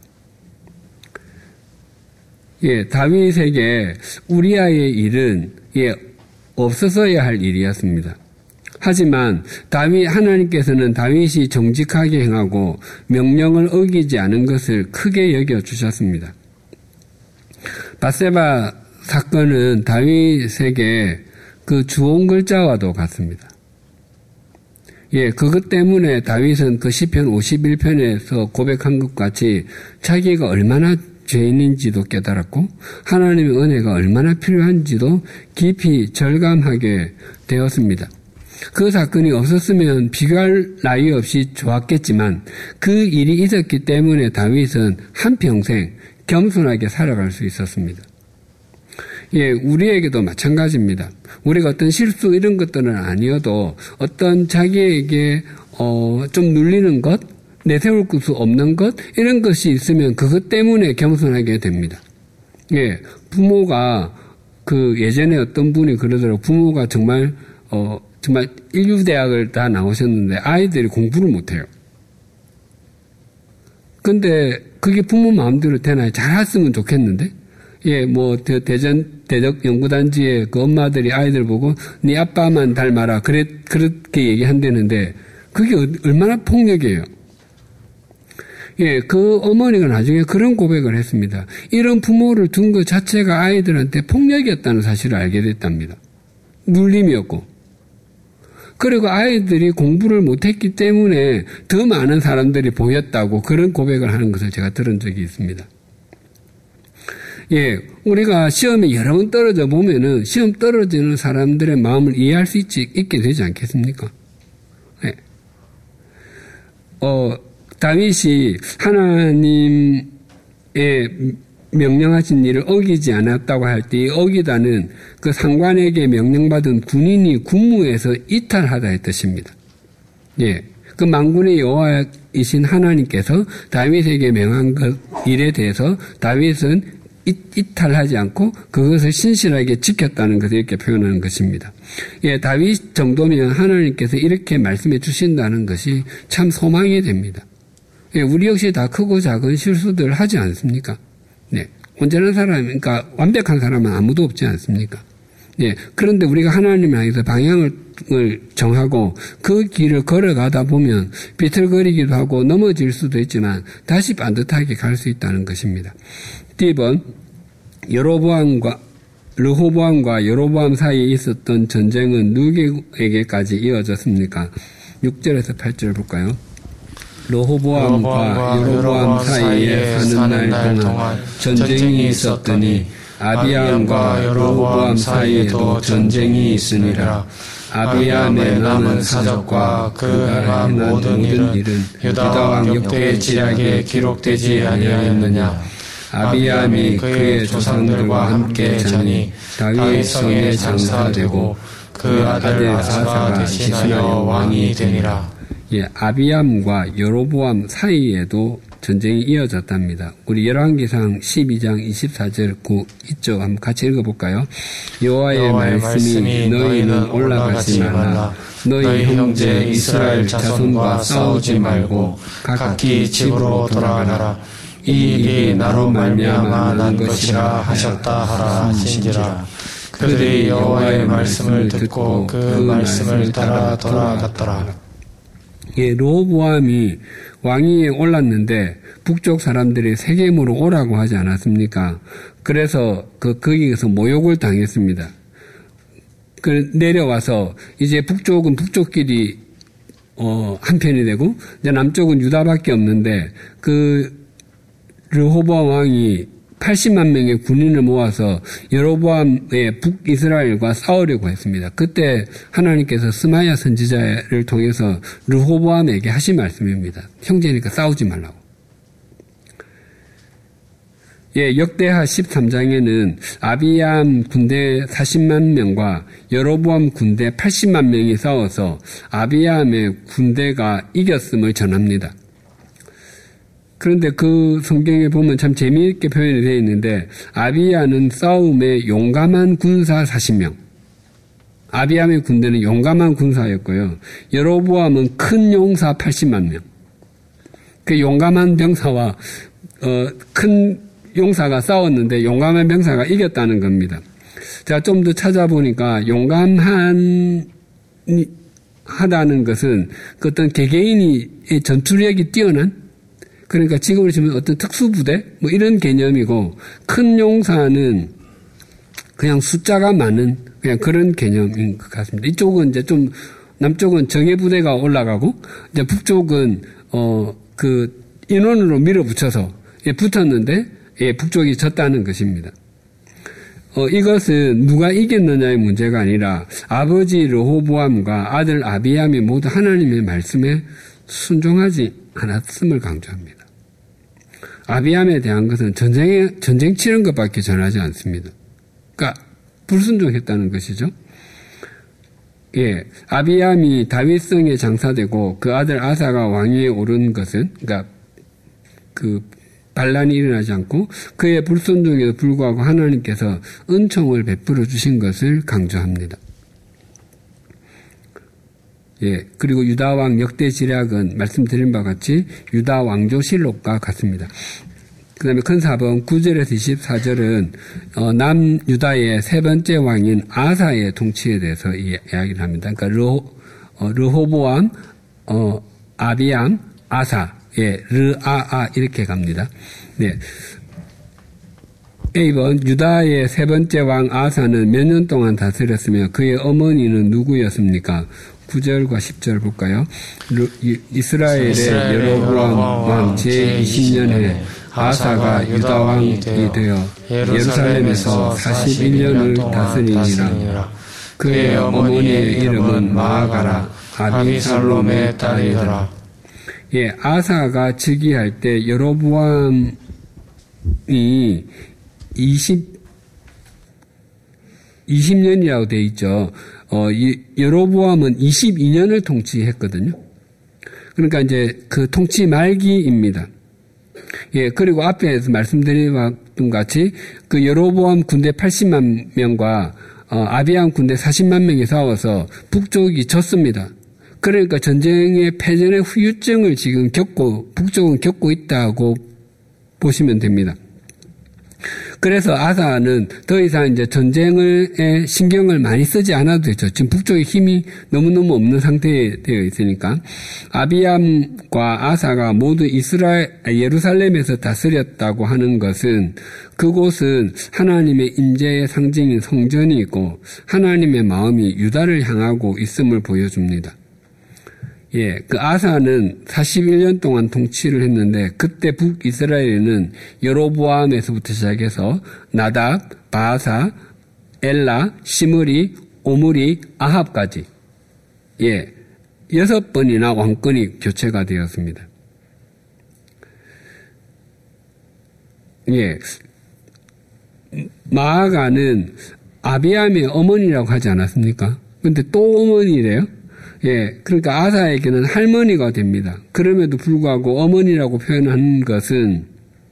예, 다윗에게 우리아의 일은 예, 없었어야 할 일이었습니다. 하지만 다윗 하나님께서는 다윗이 정직하게 행하고 명령을 어기지 않은 것을 크게 여겨 주셨습니다. 밧세바 사건은 다윗에게 그 주온 글자와도 같습니다. 예, 그것 때문에 다윗은 그 시편 오십일 편에서 고백한 것 같이 자기가 얼마나 죄인인지도 깨달았고 하나님의 은혜가 얼마나 필요한지도 깊이 절감하게 되었습니다. 그 사건이 없었으면 비교할 나위 없이 좋았겠지만 그 일이 있었기 때문에 다윗은 한평생 겸손하게 살아갈 수 있었습니다. 예, 우리에게도 마찬가지입니다. 우리가 어떤 실수 이런 것들은 아니어도 어떤 자기에게 어, 좀 눌리는 것, 내세울 수 없는 것 이런 것이 있으면 그것 때문에 겸손하게 됩니다. 예, 부모가 그 예전에 어떤 분이 그러더라고요. 부모가 정말 어 정말 인류대학을 다 나오셨는데 아이들이 공부를 못해요. 근데 그게 부모 마음대로 되나요? 잘했으면 좋겠는데. 예, 뭐 대전 대적 연구단지에 그 엄마들이 아이들 보고 네 아빠만 닮아라 그래 그렇게 얘기한다는데 그게 얼마나 폭력이에요. 예, 그 어머니가 나중에 그런 고백을 했습니다. 이런 부모를 둔 것 자체가 아이들한테 폭력이었다는 사실을 알게 됐답니다. 눌림이었고. 그리고 아이들이 공부를 못했기 때문에 더 많은 사람들이 보였다고 그런 고백을 하는 것을 제가 들은 적이 있습니다. 예, 우리가 시험에 여러 번 떨어져 보면은 시험 떨어지는 사람들의 마음을 이해할 수 있지, 있게 되지 않겠습니까? 예. 어, 다윗이 하나님의 명령하신 일을 어기지 않았다고 할 때 어기다는 그 상관에게 명령받은 군인이 군무에서 이탈하다의 뜻입니다. 예, 그 만군의 여호와이신 하나님께서 다윗에게 명한 그 일에 대해서 다윗은 이탈하지 않고 그것을 신실하게 지켰다는 것을 이렇게 표현하는 것입니다. 예, 다윗 정도면 하나님께서 이렇게 말씀해 주신다는 것이 참 소망이 됩니다. 예, 우리 역시 다 크고 작은 실수들 하지 않습니까? 네. 온전한 사람, 그러니까 완벽한 사람은 아무도 없지 않습니까? 예. 그런데 우리가 하나님을 향해서 방향을 정하고 그 길을 걸어가다 보면 비틀거리기도 하고 넘어질 수도 있지만 다시 반듯하게 갈 수 있다는 것입니다. 이 번, 여로보암과 르호보암과 여로보암 사이에 있었던 전쟁은 누구에게까지 이어졌습니까? 육 절에서 팔 절 볼까요? 르호보암과 여로보암 사이에 사는 날 동안 전쟁이 있었더니 아비암과 여로보암 사이에도 전쟁이 있으니라. 아비암의 남은 사적과 그가 행한 모든 일은 유다왕 역대 지략에 기록되지 아니하였느냐. 아비암이 그의 조상들과 함께 자니 다윗 성에 장사되고 그 아들 아사가 대신하여 왕이 되니라. 예, 아비암과 여로보암 사이에도 전쟁이 이어졌답니다. 우리 열왕기상 십이 장 이십사 절 구 이쪽 한번 같이 읽어볼까요? 여호와의 말씀이 너희는 올라가지 말라. 너희 형제 이스라엘 자손과 싸우지 말고 각기 집으로 돌아가라. 이 일이 나로 말미암아 난 것이라 하셨다 하라 하신지라. 그들이 여호와의 말씀을 듣고 그 말씀을 따라 돌아갔더라. 예, 르호보암이 왕위에 올랐는데 북쪽 사람들이 세겜으로 오라고 하지 않았습니까? 그래서 그 거기에서 모욕을 당했습니다. 그 내려와서 이제 북쪽은 북쪽끼리 어, 한편이 되고 이제 남쪽은 유다밖에 없는데 그 르호보암 왕이 팔십만 명의 군인을 모아서 여로보암의 북이스라엘과 싸우려고 했습니다. 그때 하나님께서 스마야 선지자를 통해서 르호보암에게 하신 말씀입니다. 형제니까 싸우지 말라고. 예, 역대하 십삼 장에는 아비암 군대 사십만 명과 여로보암 군대 팔십만 명이 싸워서 아비암의 군대가 이겼음을 전합니다. 그런데 그 성경에 보면 참 재미있게 표현이 되어 있는데 아비야는 싸움에 용감한 군사 사십 명. 아비암의 군대는 용감한 군사였고요. 여로보암은 큰 용사 팔십만 명. 그 용감한 병사와 어, 큰 용사가 싸웠는데 용감한 병사가 이겼다는 겁니다. 제가 좀 더 찾아보니까 용감한 하다는 것은 그 어떤 개개인이 전투력이 뛰어난 그러니까 지금으로 치면 어떤 특수부대 뭐 이런 개념이고 큰 용사는 그냥 숫자가 많은 그냥 그런 개념인 것 같습니다. 이쪽은 이제 좀 남쪽은 정예부대가 올라가고 이제 북쪽은 어 그 인원으로 밀어붙여서 예, 붙었는데 예, 북쪽이 졌다는 것입니다. 어, 이것은 누가 이겼느냐의 문제가 아니라 아버지 르호보암과 아들 아비암이 모두 하나님의 말씀에 순종하지 않았음을 강조합니다. 아비암에 대한 것은 전쟁에, 전쟁 치른 것밖에 전하지 않습니다. 그러니까 불순종했다는 것이죠. 예, 아비암이 다윗성에 장사되고 그 아들 아사가 왕위에 오른 것은, 그러니까 그 반란이 일어나지 않고 그의 불순종에도 불구하고 하나님께서 은총을 베풀어 주신 것을 강조합니다. 예, 그리고 유다왕 역대 지략은 말씀드린 바와 같이 유다 왕조실록과 같습니다. 그 다음에 큰 사 번 구 절에서 이십사 절은 어, 남유다의 세 번째 왕인 아사의 통치에 대해서 이야기를 합니다. 그러니까 르호, 어, 르호보암, 어, 아비암, 아사, 예, 르아아 이렇게 갑니다. 네. 일 번 유다의 세 번째 왕 아사는 몇 년 동안 다스렸으며 그의 어머니는 누구였습니까? 구 절과 십 절 볼까요? 이스라엘의 여로보암 왕 제이십 년에 아사가 유다 왕이 되어 예루살렘에서 사십일 년을 다스리니라. 그의 어머니의 이름은 마아가라 아비살롬의 딸이더라. 예, 아사가 즉위할 때 여로보암이 이십, 이십 년이라고 되어 있죠. 어, 여로보암은 이십이 년을 통치했거든요. 그러니까 이제 그 통치 말기입니다. 예, 그리고 앞에서 말씀드린 것 같이 그 여로보암 군대 팔십만 명과 어, 아비암 군대 사십만 명이 싸워서 북쪽이 졌습니다. 그러니까 전쟁의 패전의 후유증을 지금 겪고, 북쪽은 겪고 있다고 보시면 됩니다. 그래서 아사는 더 이상 이제 전쟁에 신경을 많이 쓰지 않아도 되죠. 지금 북쪽의 힘이 너무너무 없는 상태에 되어 있으니까. 아비암과 아사가 모두 이스라엘, 예루살렘에서 다스렸다고 하는 것은 그곳은 하나님의 임재의 상징인 성전이 있고 하나님의 마음이 유다를 향하고 있음을 보여줍니다. 예, 그 아사는 사십일 년 동안 통치를 했는데 그때 북이스라엘에는 여로보암에서부터 시작해서 나답, 바사, 엘라, 시므리, 오므리, 아합까지 예, 여섯 번이나 왕권이 교체가 되었습니다. 예, 마아가는 아비암의 어머니라고 하지 않았습니까? 근데 또 어머니래요? 예, 그러니까 아사에게는 할머니가 됩니다. 그럼에도 불구하고 어머니라고 표현한 것은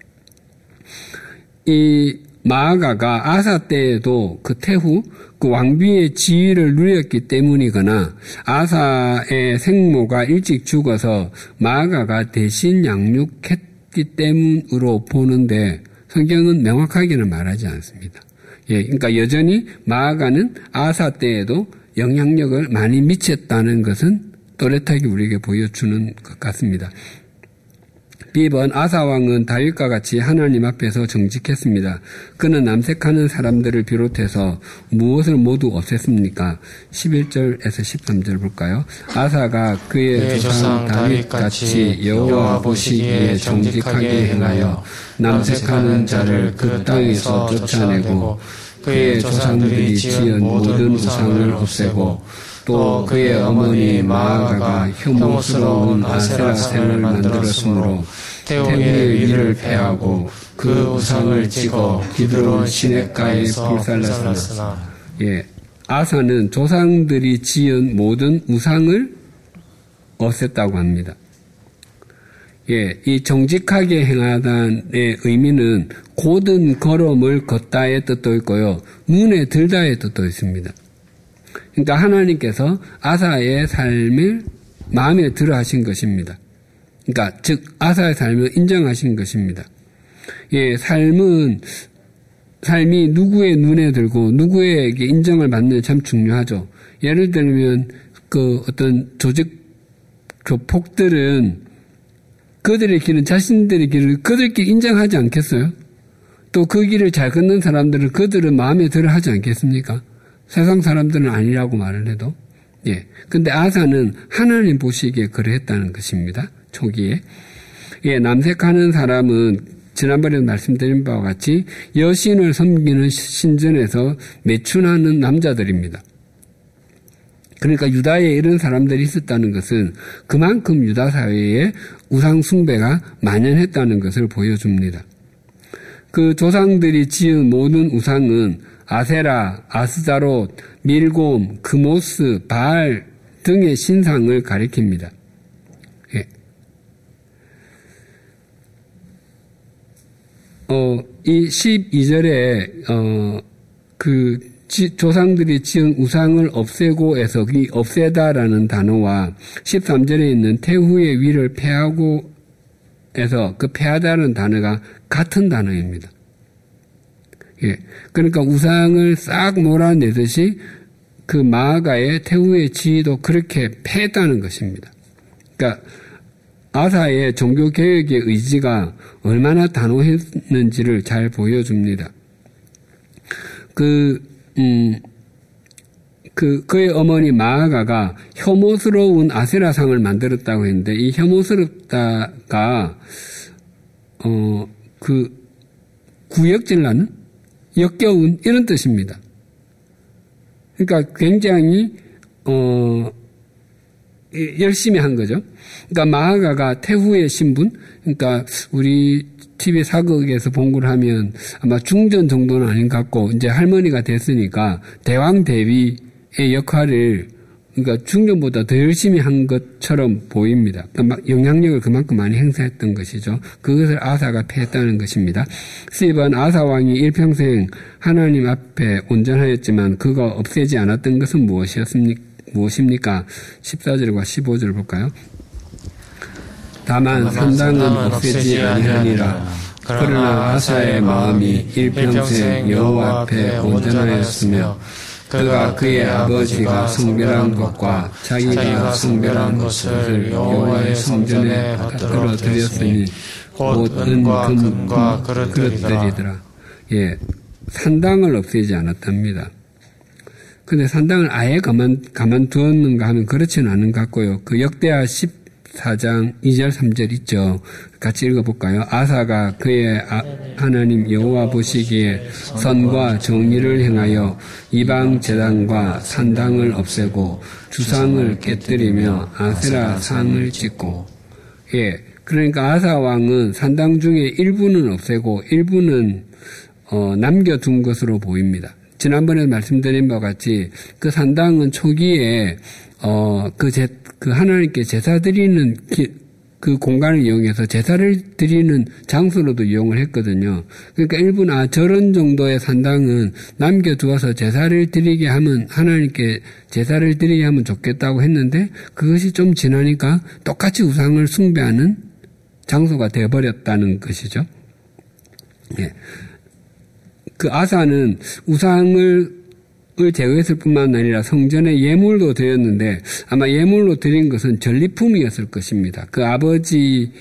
이 마아가가 아사 때에도 그 태후 그 왕비의 지위를 누렸기 때문이거나 아사의 생모가 일찍 죽어서 마아가가 대신 양육했기 때문으로 보는데 성경은 명확하게는 말하지 않습니다. 예, 그러니까 여전히 마아가는 아사 때에도 영향력을 많이 미쳤다는 것은 또렷하게 우리에게 보여주는 것 같습니다. 비 번 아사왕은 다윗과 같이 하나님 앞에서 정직했습니다. 그는 남색하는 사람들을 비롯해서 무엇을 모두 없앴습니까? 십일 절에서 십삼 절 볼까요? 아사가 그의 조상 다윗같이 여호와 보시기에 정직하게 행하여 남색하는 자를 그 땅에서 쫓아내고 그의 조상들이 지은 모든 우상을 없애고 또 그의 어머니 마아가가 혐오스러운 아세라 생을 만들었으므로 태우의 위를 패하고 그 우상을 찍어 기드론 시냇가에 불살랐으나 예, 아사는 조상들이 지은 모든 우상을 없앴다고 합니다. 예, 이 정직하게 행하다의 의미는 고든 걸음을 걷다의 뜻도 있고요. 눈에 들다의 뜻도 있습니다. 그러니까 하나님께서 아사의 삶을 마음에 들어 하신 것입니다. 그러니까 즉 아사의 삶을 인정하신 것입니다. 예, 삶은 삶이 누구의 눈에 들고 누구에게 인정을 받는 참 중요하죠. 예를 들면 그 어떤 조직 교폭들은 그들의 길은 자신들의 길을 그들끼리 인정하지 않겠어요? 또 그 길을 잘 걷는 사람들은 그들은 마음에 들어 하지 않겠습니까? 세상 사람들은 아니라고 말을 해도. 예. 근데 아사는 하나님 보시기에 그러했다는 것입니다. 초기에. 예, 남색하는 사람은 지난번에도 말씀드린 바와 같이 여신을 섬기는 신전에서 매춘하는 남자들입니다. 그러니까 유다에 이런 사람들이 있었다는 것은 그만큼 유다 사회에 우상 숭배가 만연했다는 것을 보여줍니다. 그 조상들이 지은 모든 우상은 아세라, 아스다롯, 밀곰, 그모스, 바알 등의 신상을 가리킵니다. 예. 어, 이 십이 절에 어, 그 지, 조상들이 지은 우상을 없애고에서 이 없애다라는 단어와 십삼 절에 있는 태후의 위를 패하고 에서 그 패하다는 단어가 같은 단어입니다. 예. 그러니까 우상을 싹 몰아내듯이 그 마아가의 태후의 지위도 그렇게 패했다는 것입니다. 그러니까 아사의 종교개혁의 의지가 얼마나 단호했는지를 잘 보여줍니다. 그 음, 그, 그의 어머니 마아가가 혐오스러운 아세라상을 만들었다고 했는데, 이 혐오스럽다가, 어, 그, 구역질 나는? 역겨운? 이런 뜻입니다. 그러니까 굉장히, 어, 열심히 한 거죠. 그러니까 마아가가 태후의 신분, 그러니까 우리 티비 사극에서 봉구를 하면 아마 중전 정도는 아닌 것 같고 이제 할머니가 됐으니까 대왕 대비의 역할을 그러니까 중전보다 더 열심히 한 것처럼 보입니다. 그러니까 막 영향력을 그만큼 많이 행사했던 것이죠. 그것을 아사가 패했다는 것입니다. 십 번 아사 왕이 일평생 하나님 앞에 온전하였지만 그가 없애지 않았던 것은 무엇이었습니까? 무엇입니까? 십사 절과 십오 절 볼까요? 다만 산당은 없애지 아니하니라. 그러나 아사의 마음이 일평생 여호와 앞에 온전하였으며 그가 그의 아버지가 성별한 것과 자기가 성별한 것을 여호와의 성전에 받들어 드렸으니 곧 은과 금과 그릇들이더라. 예, 산당을 없애지 않았답니다. 근데 산당을 아예 가만, 가만두었는가 하면 그렇지는 않은 것 같고요. 그 역대하 십사 장 이 절 삼 절 있죠. 같이 읽어볼까요? 아사가 그의 아, 하나님 여호와 보시기에 선과 정의를 행하여 이방 제단과 산당을 없애고 주상을 깨뜨리며 아세라 상을 짓고. 예, 그러니까 아사 왕은 산당 중에 일부는 없애고 일부는 어, 남겨둔 것으로 보입니다. 지난번에 말씀드린 바와 같이 그 산당은 초기에 어, 그, 제, 그 하나님께 제사 드리는 기, 그 공간을 이용해서 제사를 드리는 장소로도 이용을 했거든요. 그러니까 일부는 아, 저런 정도의 산당은 남겨두어서 제사를 드리게 하면, 하나님께 제사를 드리게 하면 좋겠다고 했는데 그것이 좀 지나니까 똑같이 우상을 숭배하는 장소가 되어버렸다는 것이죠. 예. 그 아사는 우상을 을 제거했을 뿐만 아니라 성전에 예물도 드렸는데 아마 예물로 드린 것은 전리품이었을 것입니다. 그 아버지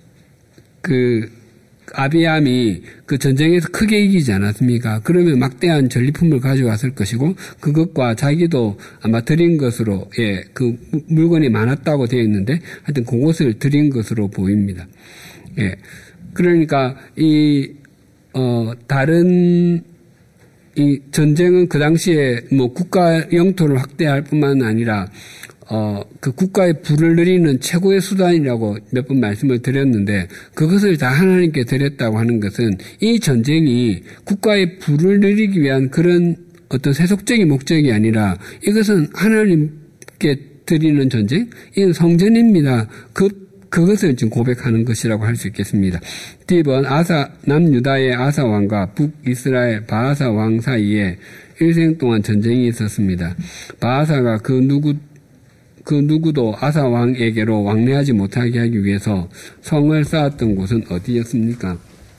그 아비암이 그 전쟁에서 크게 이기지 않았습니까? 그러면 막대한 전리품을 가져왔을 것이고 그것과 자기도 아마 드린 것으로 예, 그 물건이 많았다고 되어 있는데 하여튼 그것을 드린 것으로 보입니다. 예. 그러니까 이 어 다른 이 전쟁은 그 당시에 뭐 국가 영토를 확대할 뿐만 아니라 어 그 국가의 부를 누리는 최고의 수단이라고 몇 번 말씀을 드렸는데 그것을 다 하나님께 드렸다고 하는 것은 이 전쟁이 국가의 부를 누리기 위한 그런 어떤 세속적인 목적이 아니라 이것은 하나님께 드리는 전쟁, 이건 성전입니다. 그 그것을 지금 고백하는 것이라고 할 수 있겠습니다. 뒤 번 아사, 남유다의 아사 왕과 북이스라엘 바하사 왕 사이에 일생 동안 전쟁이 있었습니다. 바하사가 그 누구, 그 누구도 아사 왕에게로 왕래하지 못하게 하기 위해서 성을 쌓았던 곳은 어디였습니까?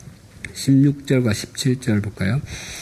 십육 절과 십칠 절 볼까요?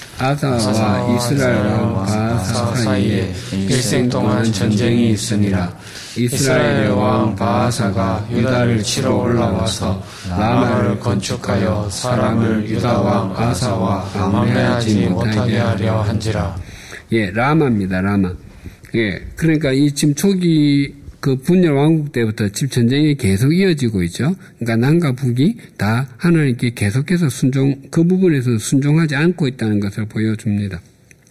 아사와 이스라엘 왕 바하사 사이에 일생 동안 전쟁이 있으니라. 이스라엘의 왕 바하사가 유다를 치러 올라와서 라마를 건축하여 사람을 유다 왕 아사와 왕래하지 못하게 하려 한지라. 예, 라마입니다. 라마. 예, 그러니까 이 지금 초기 그 분열 왕국 때부터 지금 전쟁이 계속 이어지고 있죠. 그러니까 남과 북이 다 하나님께 계속해서 순종, 그 부분에서 순종하지 않고 있다는 것을 보여줍니다.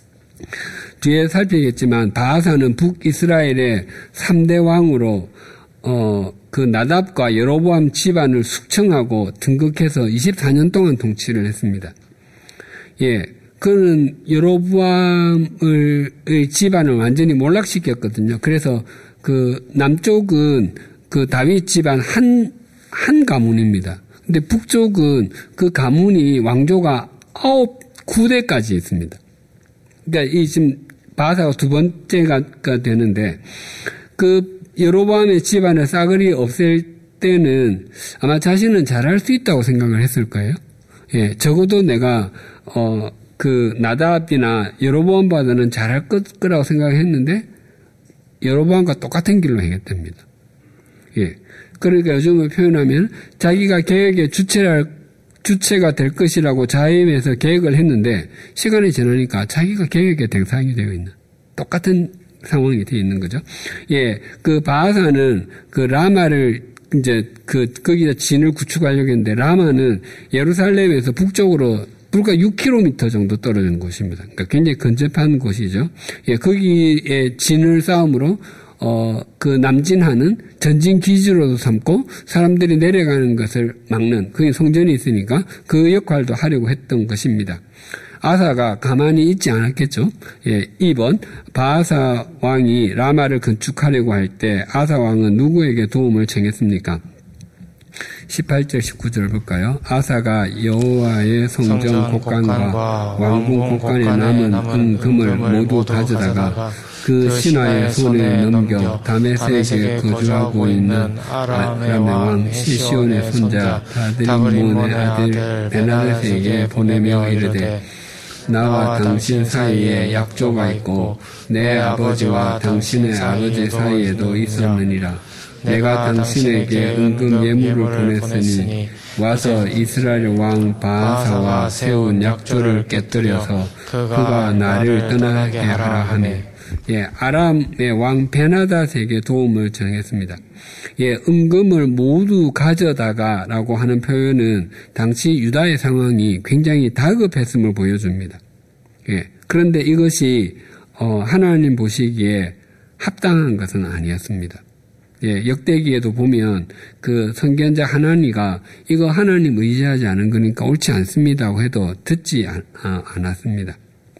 뒤에 살피겠지만 바하사는 북이스라엘의 삼 대 왕으로 어, 그 나답과 여로보암 집안을 숙청하고 등극해서 이십사 년 동안 통치를 했습니다. 예, 그는 여로보암의 집안을 완전히 몰락시켰거든요. 그래서 그 남쪽은 그 다윗 집안 한, 한 가문입니다. 근데 북쪽은 그 가문이 왕조가 아홉, 구 대까지 있습니다. 그러니까 이 지금 바하사가 두 번째가 되는데 그 여로보암의 집안을 싸그리 없앨 때는 아마 자신은 잘할 수 있다고 생각을 했을 거예요. 예, 적어도 내가 어, 그 나답이나 여로보암보다는 잘할 것 거라고 생각했는데 여로보암과 똑같은 길로 행했답니다. 예, 그러니까 요즘을 표현하면 자기가 계획의 주체랄 주체가 될 것이라고 자임해서 계획을 했는데 시간이 지나니까 자기가 계획의 대상이 되어 있는 똑같은 상황이 되어 있는 거죠. 예, 그 바하사는 그 라마를 이제 그 거기다 진을 구축하려고 했는데 라마는 예루살렘에서 북쪽으로 불과 육 킬로미터 정도 떨어진 곳입니다. 그러니까 굉장히 근접한 곳이죠. 예, 거기에 진을 쌓음으로 어, 그 남진하는 전진 기지로도 삼고 사람들이 내려가는 것을 막는 그게 성전이 있으니까 그 역할도 하려고 했던 것입니다. 아사가 가만히 있지 않았겠죠. 예, 이 번 바하사 왕이 라마를 건축하려고 할 때 아사 왕은 누구에게 도움을 청했습니까? 십팔 절 십구 절 볼까요? 아사가 여호와의 성전 곡간과 왕궁 곡간에 남은 은금을 모두 가져다가 그 신하의 손에 넘겨 다메섹에 거주하고 있는 아람의 왕 시시온의 손자 다드림몬의 아들 베나닷에게 보내며 이르되 나와 당신 사이에 약조가 있고 내 아버지와 당신의 아버지 사이에도 있었느니라. 내가 당신에게 은금 예물을 보냈으니 와서 이스라엘 왕 바하사와 세운 약조를 깨뜨려서 그가 나를 떠나게 하라 하네. 예, 아람의 왕 베나닷에게 도움을 청했습니다. 예, 은금을 모두 가져다가라고 하는 표현은 당시 유다의 상황이 굉장히 다급했음을 보여줍니다. 예, 그런데 이것이 어, 하나님 보시기에 합당한 것은 아니었습니다. 예, 역대기에도 보면 그 선견자 하나니가 이거 하나님 의지하지 않은 거니까 옳지 않습니다고 해도 듣지 않, 아, 않았습니다.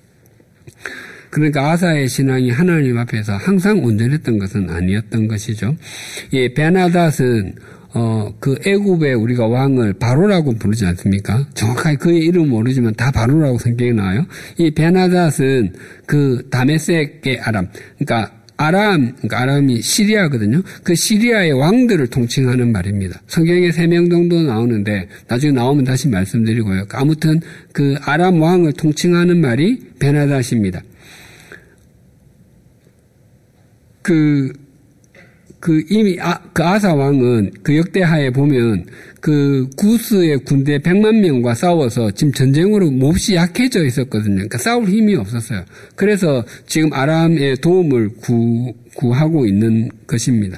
그러니까 아사의 신앙이 하나님 앞에서 항상 온전했던 것은 아니었던 것이죠. 예, 베나닷은 어, 그 애굽의 우리가 왕을 바로라고 부르지 않습니까? 정확하게 그의 이름은 모르지만 다 바로라고 성경에 나와요. 이 베나닷은 그 다메섹의 아람, 그러니까 아람, 그러니까 아람이 시리아거든요. 그 시리아의 왕들을 통칭하는 말입니다. 성경에 세 명 정도 나오는데 나중에 나오면 다시 말씀드리고요. 아무튼 그 아람 왕을 통칭하는 말이 베나닷입니다. 그, 그 이미 아, 그 아사 왕은 그 역대하에 보면 그 구스의 군대 백만 명과 싸워서 지금 전쟁으로 몹시 약해져 있었거든요. 그러니까 싸울 힘이 없었어요. 그래서 지금 아람의 도움을 구, 구하고 있는 것입니다.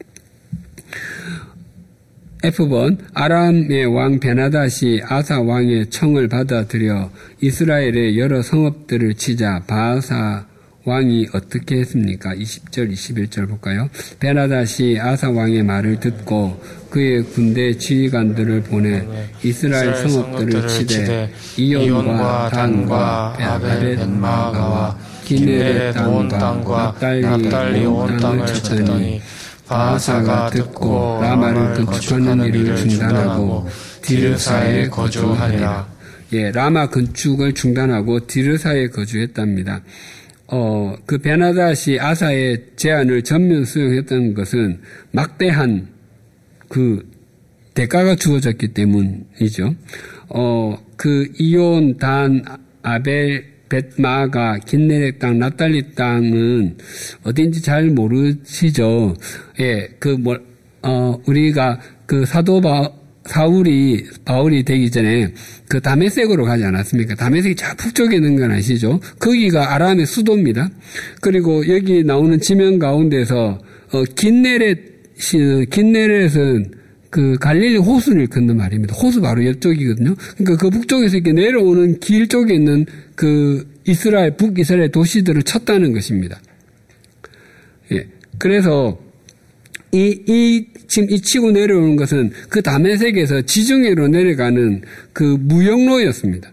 에프 번 아람의 왕 베나닷이 아사 왕의 청을 받아들여 이스라엘의 여러 성읍들을 치자 바하사 왕이 어떻게 했습니까? 이십 절, 이십일 절 볼까요? 베나닷이 아사 왕의 말을 듣고 그의 군대 지휘관들을 보내 이스라엘 성읍들을 치되 이온과 단과 아벨벳마가와 기네렛 땅과 납달리 온 땅을 쳤더니 바하사가 듣고 라마를 건축하는 일을 중단하고 디르사에 거주하니라. 예, 라마 건축을 중단하고 디르사에 거주했답니다. 어, 그 베나닷이 아사의 제안을 전면 수용했던 것은 막대한 그 대가가 주어졌기 때문이죠. 어, 그 이온, 단, 아벨, 벳마가, 긴네렉 땅, 납달리 땅은 어딘지 잘 모르시죠. 예, 그 뭐, 어, 우리가 그 사도 바, 사울이, 바울이 되기 전에 그 다메섹으로 가지 않았습니까? 다메섹이 저 북쪽에 있는 건 아시죠? 거기가 아람의 수도입니다. 그리고 여기 나오는 지명 가운데서, 어, 긴네렛, 긴네렛은 그 갈릴리 호수를 걷는 말입니다. 호수 바로 옆쪽이거든요. 그러니까 그 북쪽에서 이렇게 내려오는 길 쪽에 있는 그 이스라엘, 북이스라엘 도시들을 쳤다는 것입니다. 예. 그래서 이, 이, 지금 이 치고 내려오는 것은 그 다메섹에서 지중해로 내려가는 그 무역로였습니다.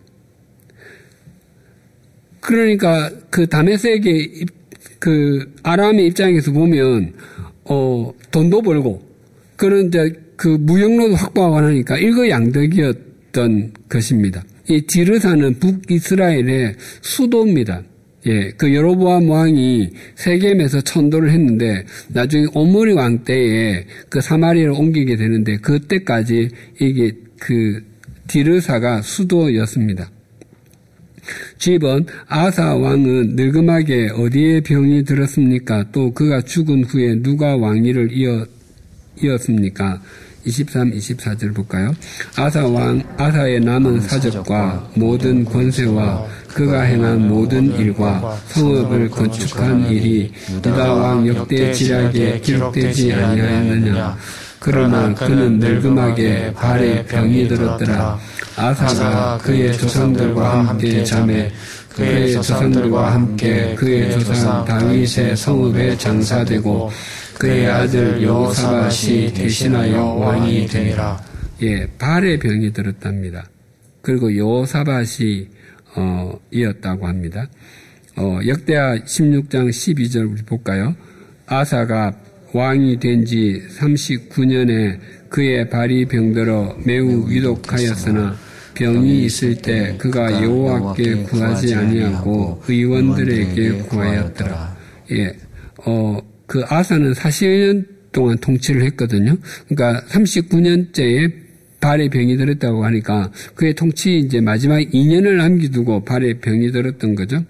그러니까 그 다메섹의 그 아람의 입장에서 보면, 어, 돈도 벌고, 그런 이제 그 무역로도 확보하고 하니까 일거양득이었던 것입니다. 이 디르사는 북이스라엘의 수도입니다. 예, 그 여로보암 왕이 세겜에서 천도를 했는데 나중에 오므리 왕 때에 그 사마리아를 옮기게 되는데 그때까지 이게 그 디르사가 수도였습니다. 십 번 아사 왕은 늙음하게 어디에 병이 들었습니까? 또 그가 죽은 후에 누가 왕위를 이어, 이었습니까? 이십삼, 이십사 절 볼까요? 아사 왕, 아사의 남은 사적과 모든 권세와 그가 행한 모든 일과 성읍을 건축한 일이 유다 왕 역대 지략에 기록되지 아니하였느냐? 그러나 그는 늙음하게 발에 병이 들었더라. 아사가 그의 조상들과 함께 잠에 그의 조상들과 함께 그의 조상 다윗의 성읍에 장사되고 그의 아들 여호사밧이 대신하여 왕이 되니라. 예, 발에 병이 들었답니다. 그리고 여호사밧이 어, 이었다고 합니다. 어, 역대하 십육 장 십이 절 우리 볼까요? 아사가 왕이 된 지 삼십구 년에 그의 발이 병들어 매우 위독하였으나 병이 있을 때 그가 여호와께 구하지 아니하고 의원들에게 구하였더라. 예, 어, 그 아사는 사십 년 동안 통치를 했거든요. 그러니까 삼십구 년째에 발에 병이 들었다고 하니까 그의 통치 이제 마지막 이 년을 남겨두고 발에 병이 들었던 거죠.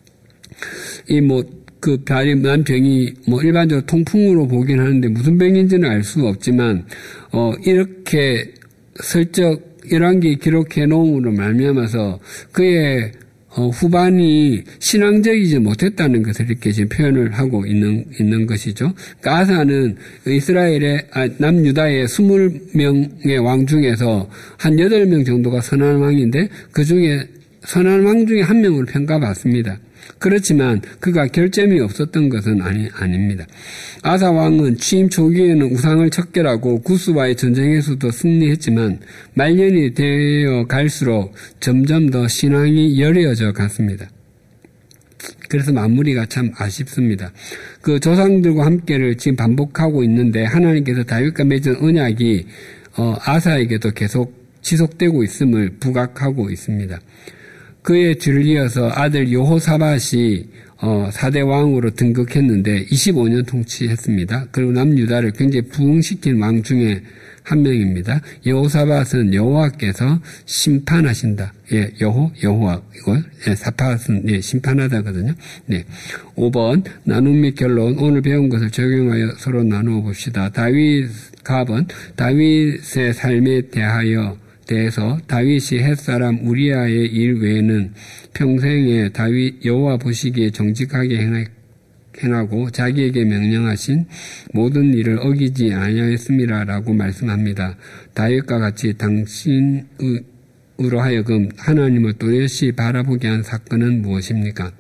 이 뭐 그 발에 난 병이 뭐 일반적으로 통풍으로 보긴 하는데 무슨 병인지는 알 수가 없지만 어 이렇게 슬쩍 열왕기에 기록해 놓음으로 말미암아서 그의 어, 후반이 신앙적이지 못했다는 것을 이렇게 지금 표현을 하고 있는, 있는 것이죠. 그러니까 아사는 이스라엘의, 아, 남유다의 이십 명의 왕 중에서 한 여덟 명 정도가 선한 왕인데 그 중에 선한 왕 중에 한 명으로 평가받습니다. 그렇지만 그가 결점이 없었던 것은 아니, 아닙니다. 아사 왕은 취임 초기에는 우상을 척결하고 구스와의 전쟁에서도 승리했지만 말년이 되어 갈수록 점점 더 신앙이 열여져 갔습니다. 그래서 마무리가 참 아쉽습니다. 그 조상들과 함께를 지금 반복하고 있는데 하나님께서 다윗과 맺은 언약이 어, 아사에게도 계속 지속되고 있음을 부각하고 있습니다. 그의 뒤를 이어서 아들 여호사밧이 어, 사 대 왕으로 등극했는데 이십오 년 통치했습니다. 그리고 남유다를 굉장히 부흥시킨 왕 중에 한 명입니다. 여호사밧은 여호와께서 심판하신다. 예, 여호, 여호와, 이거, 예, 사밧은, 예, 심판하다거든요. 네. 오 번, 나눔 및 결론. 오늘 배운 것을 적용하여 서로 나누어 봅시다. 다윗, 갑은 다윗의 삶에 대하여 대해서 다윗이 햇사람 우리아의 일 외에는 평생에 다윗 여호와 보시기에 정직하게 행하고 자기에게 명령하신 모든 일을 어기지 아니하였음이라라고 말씀합니다. 다윗과 같이 당신으로 하여금 하나님을 또렷이 바라보게 한 사건은 무엇입니까?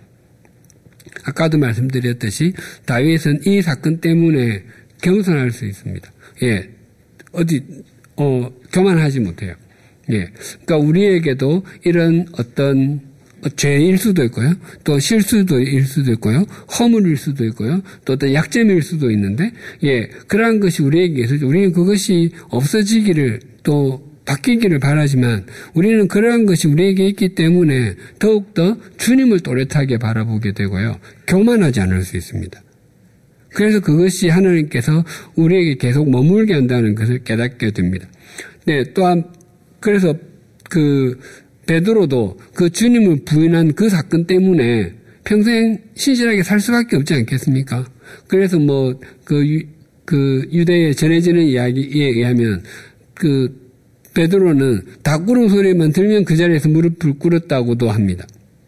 아까도 말씀드렸듯이 다윗은 이 사건 때문에 겸손할 수 있습니다. 예, 어디 어 교만하지 못해요. 예. 그러니까 우리에게도 이런 어떤 죄일 수도 있고요. 또 실수일 수도 있고요. 허물일 수도 있고요. 또 어떤 약점일 수도 있는데, 예. 그러한 것이 우리에게 있어서 우리는 그것이 없어지기를 또 바뀌기를 바라지만 우리는 그러한 것이 우리에게 있기 때문에 더욱더 주님을 또렷하게 바라보게 되고요. 교만하지 않을 수 있습니다. 그래서 그것이 하나님께서 우리에게 계속 머물게 한다는 것을 깨닫게 됩니다. 네. 또한 그래서 그 베드로도 그 주님을 부인한 그 사건 때문에 평생 신실하게 살 수밖에 없지 않겠습니까? 그래서 뭐 그 그 유대에 전해지는 이야기에 의하면 그 베드로는 닭구름 소리만 들면 그 자리에서 무릎을 꿇었다고도 합니다.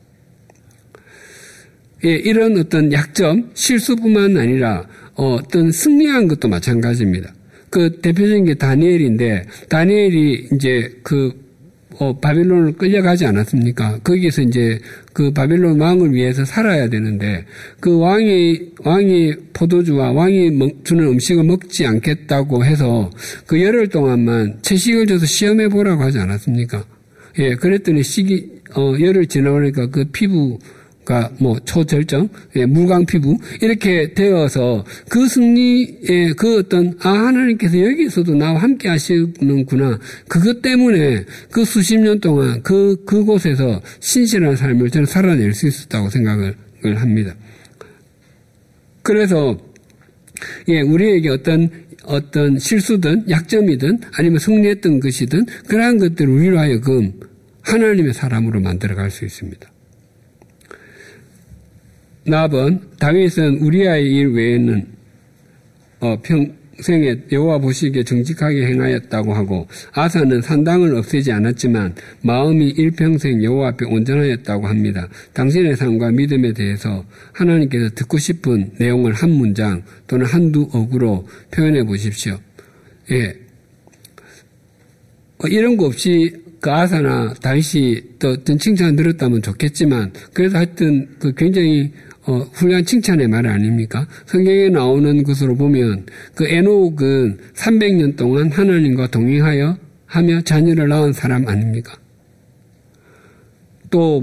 예, 이런 어떤 약점, 실수뿐만 아니라 어떤 승리한 것도 마찬가지입니다. 그 대표적인 게 다니엘인데 다니엘이 이제 그 어, 바빌론을 끌려가지 않았습니까? 거기에서 이제 그 바빌론 왕을 위해서 살아야 되는데 그 왕이 왕이 포도주와 왕이 먹, 주는 음식을 먹지 않겠다고 해서 그 열흘 동안만 채식을 줘서 시험해 보라고 하지 않았습니까? 예, 그랬더니 시기 어, 열흘 지나오니까 그 피부 뭐 초절정, 예, 물광 피부 이렇게 되어서 그 승리의 그 어떤 아 하나님께서 여기서도 나와 함께 하시는구나 그것 때문에 그 수십 년 동안 그 그곳에서 신실한 삶을 저는 살아낼 수 있었다고 생각을 합니다. 그래서 예 우리에게 어떤 어떤 실수든 약점이든 아니면 승리했던 것이든 그러한 것들을 우리로 하여금 하나님의 사람으로 만들어갈 수 있습니다. 나번 다윗은 우리아의 일 외에는 어, 평생에 여호와 보시기에 정직하게 행하였다고 하고 아사는 산당을 없애지 않았지만 마음이 일평생 여호와 앞에 온전하였다고 합니다. 당신의 삶과 믿음에 대해서 하나님께서 듣고 싶은 내용을 한 문장 또는 한두 어구로 표현해 보십시오. 예, 어, 이런 거 없이 그 아사나 다윗이 또 어떤 칭찬을 들었다면 좋겠지만 그래도 하여튼 그 굉장히 어, 훌륭한 칭찬의 말 아닙니까? 성경에 나오는 것으로 보면 그 에녹은 삼백 년 동안 하나님과 동행하여 하며 자녀를 낳은 사람 아닙니까? 또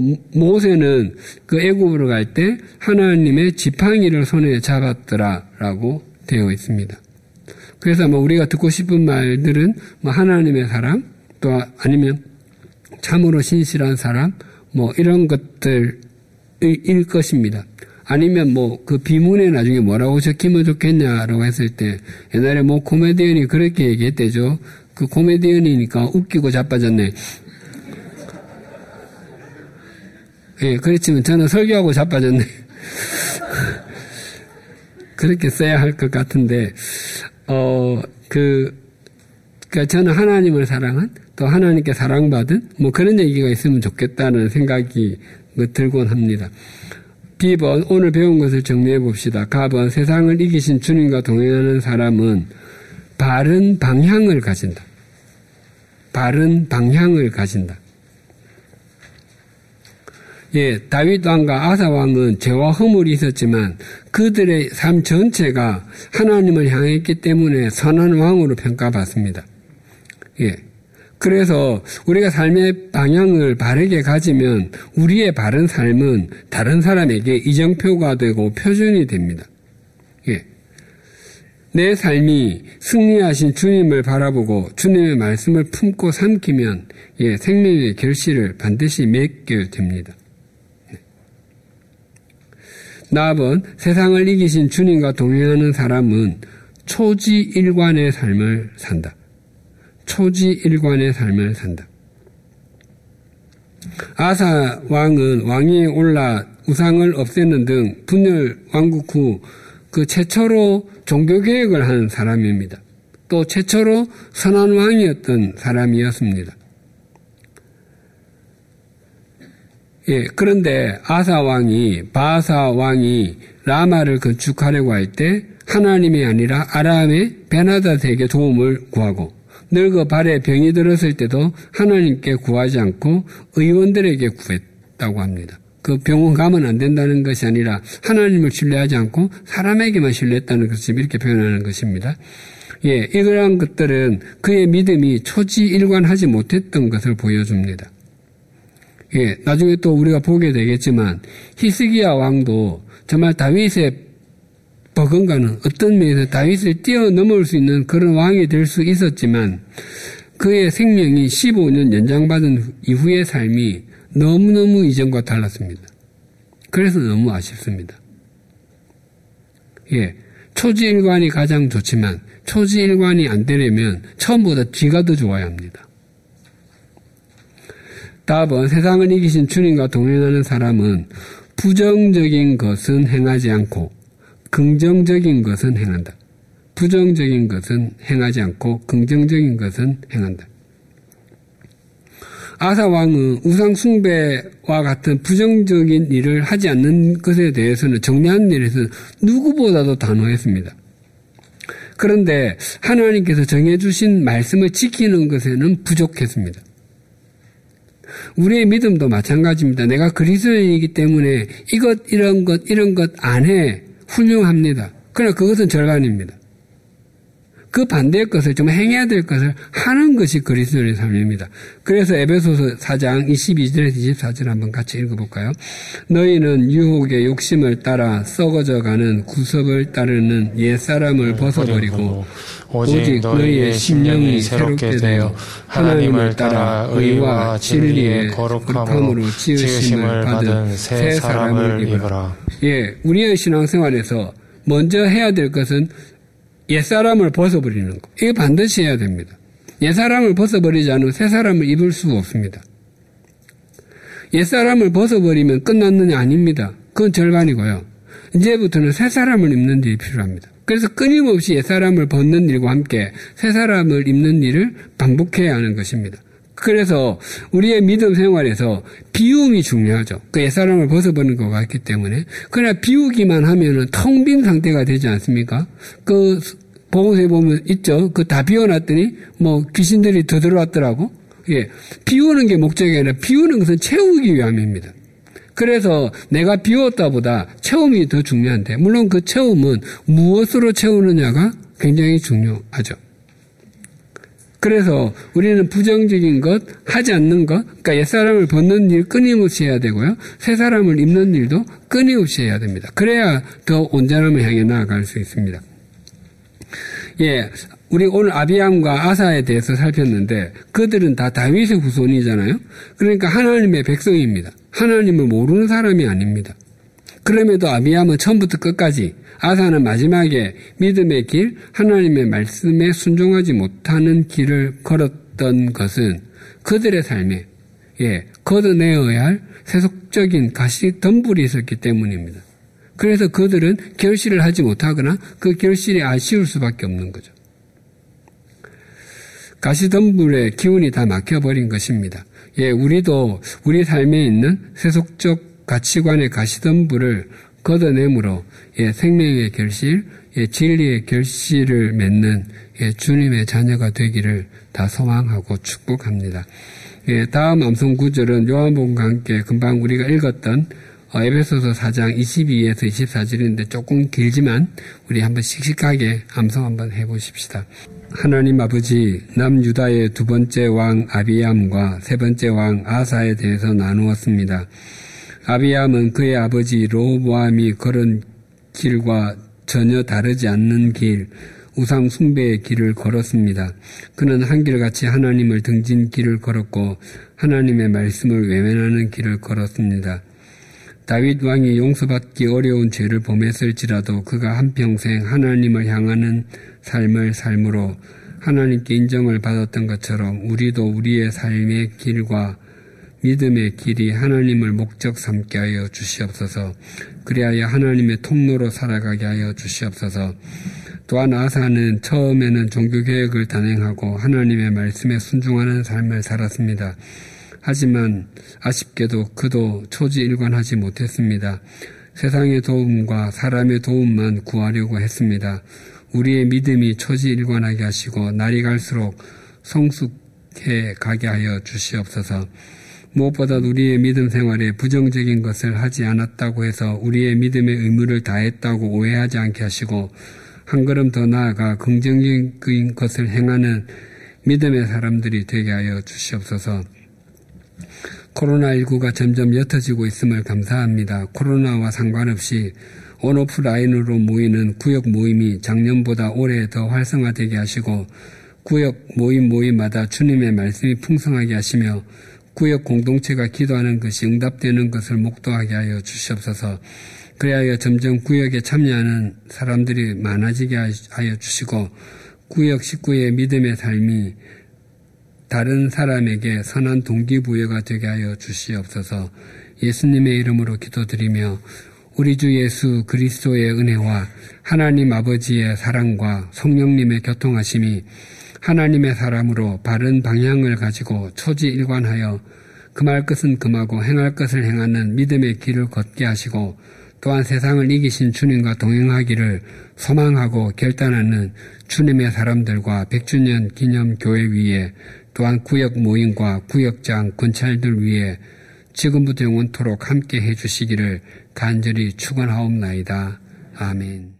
모세는 그 애굽으로 갈 때 하나님의 지팡이를 손에 잡았더라라고 되어 있습니다. 그래서 뭐 우리가 듣고 싶은 말들은 뭐 하나님의 사랑, 또 아니면 참으로 신실한 사람, 뭐 이런 것들일 것입니다. 아니면 뭐 그 비문에 나중에 뭐라고 적히면 좋겠냐라고 했을 때 옛날에 뭐 코미디언이 그렇게 얘기했대죠. 그 코미디언이니까 웃기고 자빠졌네. 예, 그렇지만 저는 설교하고 자빠졌네. 그렇게 써야 할 것 같은데, 어, 그, 그니까 저는 하나님을 사랑한, 또 하나님께 사랑받은, 뭐 그런 얘기가 있으면 좋겠다는 생각이 들곤 합니다. B번, 오늘 배운 것을 정리해 봅시다. 가번, 세상을 이기신 주님과 동행하는 사람은 바른 방향을 가진다. 바른 방향을 가진다. 예, 다윗 왕과 아사 왕은 죄와 허물이 있었지만 그들의 삶 전체가 하나님을 향했기 때문에 선한 왕으로 평가받습니다. 예. 그래서 우리가 삶의 방향을 바르게 가지면 우리의 바른 삶은 다른 사람에게 이정표가 되고 표준이 됩니다. 예. 내 삶이 승리하신 주님을 바라보고 주님의 말씀을 품고 삼키면 예, 생명의 결실을 반드시 맺게 됩니다. 나번 세상을 이기신 주님과 동행하는 사람은 초지일관의 삶을 산다. 초지일관의 삶을 산다. 아사 왕은 왕위에 올라 우상을 없애는 등 분열 왕국 후 그 최초로 종교개혁을 한 사람입니다. 또 최초로 선한 왕이었던 사람이었습니다. 예, 그런데 아사 왕이, 바아사 왕이 라마를 건축하려고 할 때 하나님이 아니라 아람의 베나닷에게 도움을 구하고 늙어 발에 병이 들었을 때도 하나님께 구하지 않고 의원들에게 구했다고 합니다. 그 병원 가면 안 된다는 것이 아니라 하나님을 신뢰하지 않고 사람에게만 신뢰했다는 것을 이렇게 표현하는 것입니다. 예, 이러한 것들은 그의 믿음이 초지일관하지 못했던 것을 보여줍니다. 예, 나중에 또 우리가 보게 되겠지만 히스기야 왕도 정말 다윗의 버금가는 어떤 면에서 다윗을 뛰어넘을 수 있는 그런 왕이 될 수 있었지만 그의 생명이 십오 년 연장받은 이후의 삶이 너무너무 이전과 달랐습니다. 그래서 너무 아쉽습니다. 예, 초지일관이 가장 좋지만 초지일관이 안 되려면 처음보다 뒤가 더 좋아야 합니다. 답은 세상을 이기신 주님과 동행하는 사람은 부정적인 것은 행하지 않고 긍정적인 것은 행한다. 부정적인 것은 행하지 않고 긍정적인 것은 행한다. 아사 왕은 우상 숭배와 같은 부정적인 일을 하지 않는 것에 대해서는 정리하는 일에서 누구보다도 단호했습니다. 그런데 하나님께서 정해주신 말씀을 지키는 것에는 부족했습니다. 우리의 믿음도 마찬가지입니다. 내가 그리스도인이기 때문에 이것, 이런 것, 이런 것 안 해. 훌륭합니다. 그러나 그것은 절반입니다. 그 반대의 것을 좀 행해야 될 것을 하는 것이 그리스도인의 삶입니다. 그래서 에베소서 사 장 이십이 절에서 이십사 절 한번 같이 읽어볼까요? 너희는 유혹의 욕심을 따라 썩어져가는 구습을 따르는 옛사람을 벗어버리고 오직 너희의 심령이 새롭게 되어 하나님을 따라 의와 진리의 거룩함으로 지으심을 받은 새 사람을 입으라. 예, 우리의 신앙생활에서 먼저 해야 될 것은 옛사람을 벗어버리는 것. 이게 반드시 해야 됩니다. 옛사람을 벗어버리지 않으면 새 사람을 입을 수가 없습니다. 옛사람을 벗어버리면 끝났느냐 아닙니다. 그건 절반이고요. 이제부터는 새 사람을 입는 일이 필요합니다. 그래서 끊임없이 옛사람을 벗는 일과 함께 새 사람을 입는 일을 반복해야 하는 것입니다. 그래서 우리의 믿음 생활에서 비움이 중요하죠. 그 옛사람을 벗어버리는 것 같기 때문에. 그러나 비우기만 하면은 텅 빈 상태가 되지 않습니까? 그 보고서에 보면 있죠. 그 다 비워놨더니 뭐 귀신들이 더 들어왔더라고. 예, 비우는 게 목적이 아니라 비우는 것은 채우기 위함입니다. 그래서 내가 비웠다보다 채움이 더 중요한데 물론 그 채움은 무엇으로 채우느냐가 굉장히 중요하죠. 그래서 우리는 부정적인 것, 하지 않는 것, 그러니까 옛사람을 벗는 일 끊임없이 해야 되고요. 새 사람을 입는 일도 끊임없이 해야 됩니다. 그래야 더 온전함을 향해 나아갈 수 있습니다. 예, 우리 오늘 아비암과 아사에 대해서 살폈는데 그들은 다 다윗의 후손이잖아요. 그러니까 하나님의 백성입니다. 하나님을 모르는 사람이 아닙니다. 그럼에도 아비암은 처음부터 끝까지, 아사는 마지막에 믿음의 길, 하나님의 말씀에 순종하지 못하는 길을 걸었던 것은 그들의 삶에 예, 걷어내어야 할 세속적인 가시덤불이 있었기 때문입니다. 그래서 그들은 결실을 하지 못하거나 그 결실이 아쉬울 수밖에 없는 거죠. 가시덤불의 기운이 다 막혀버린 것입니다. 예, 우리도 우리 삶에 있는 세속적 가치관의 가시덤불을 걷어내므로 예, 생명의 결실, 예, 진리의 결실을 맺는 예, 주님의 자녀가 되기를 다 소망하고 축복합니다. 예, 다음 암송 구절은 요한복음과 함께 금방 우리가 읽었던 어, 에베소서 사 장 이십이에서 이십사 절인데 조금 길지만 우리 한번 씩씩하게 암송 한번 해보십시다. 하나님 아버지, 남유다의 두 번째 왕 아비암과 세 번째 왕 아사에 대해서 나누었습니다. 아비암은 그의 아버지 르호보암이 걸은 길과 전혀 다르지 않는 길, 우상 숭배의 길을 걸었습니다. 그는 한결같이 하나님을 등진 길을 걸었고 하나님의 말씀을 외면하는 길을 걸었습니다. 다윗 왕이 용서받기 어려운 죄를 범했을지라도 그가 한평생 하나님을 향하는 삶을 삶으로 하나님께 인정을 받았던 것처럼 우리도 우리의 삶의 길과 믿음의 길이 하나님을 목적 삼게 하여 주시옵소서. 그리하여 하나님의 통로로 살아가게 하여 주시옵소서. 또한 아사는 처음에는 종교개혁을 단행하고 하나님의 말씀에 순종하는 삶을 살았습니다. 하지만 아쉽게도 그도 초지일관하지 못했습니다. 세상의 도움과 사람의 도움만 구하려고 했습니다. 우리의 믿음이 초지일관하게 하시고 날이 갈수록 성숙해 가게 하여 주시옵소서. 무엇보다 우리의 믿음 생활에 부정적인 것을 하지 않았다고 해서 우리의 믿음의 의무를 다했다고 오해하지 않게 하시고 한 걸음 더 나아가 긍정적인 것을 행하는 믿음의 사람들이 되게 하여 주시옵소서. 코로나십구가 점점 옅어지고 있음을 감사합니다. 코로나와 상관없이 온오프라인으로 모이는 구역 모임이 작년보다 올해 더 활성화되게 하시고 구역 모임 모임마다 주님의 말씀이 풍성하게 하시며 구역 공동체가 기도하는 것이 응답되는 것을 목도하게 하여 주시옵소서. 그리하여 점점 구역에 참여하는 사람들이 많아지게 하여 주시고 구역 식구의 믿음의 삶이 다른 사람에게 선한 동기부여가 되게 하여 주시옵소서. 예수님의 이름으로 기도드리며 우리 주 예수 그리스도의 은혜와 하나님 아버지의 사랑과 성령님의 교통하심이 하나님의 사람으로 바른 방향을 가지고 초지일관하여 금할 것은 금하고 행할 것을 행하는 믿음의 길을 걷게 하시고 또한 세상을 이기신 주님과 동행하기를 소망하고 결단하는 주님의 사람들과 백 주년 기념 교회 위에 또한 구역 모임과 구역장 권찰들 위에 지금부터 영원토록 함께 해주시기를 간절히 축원하옵나이다. 아멘.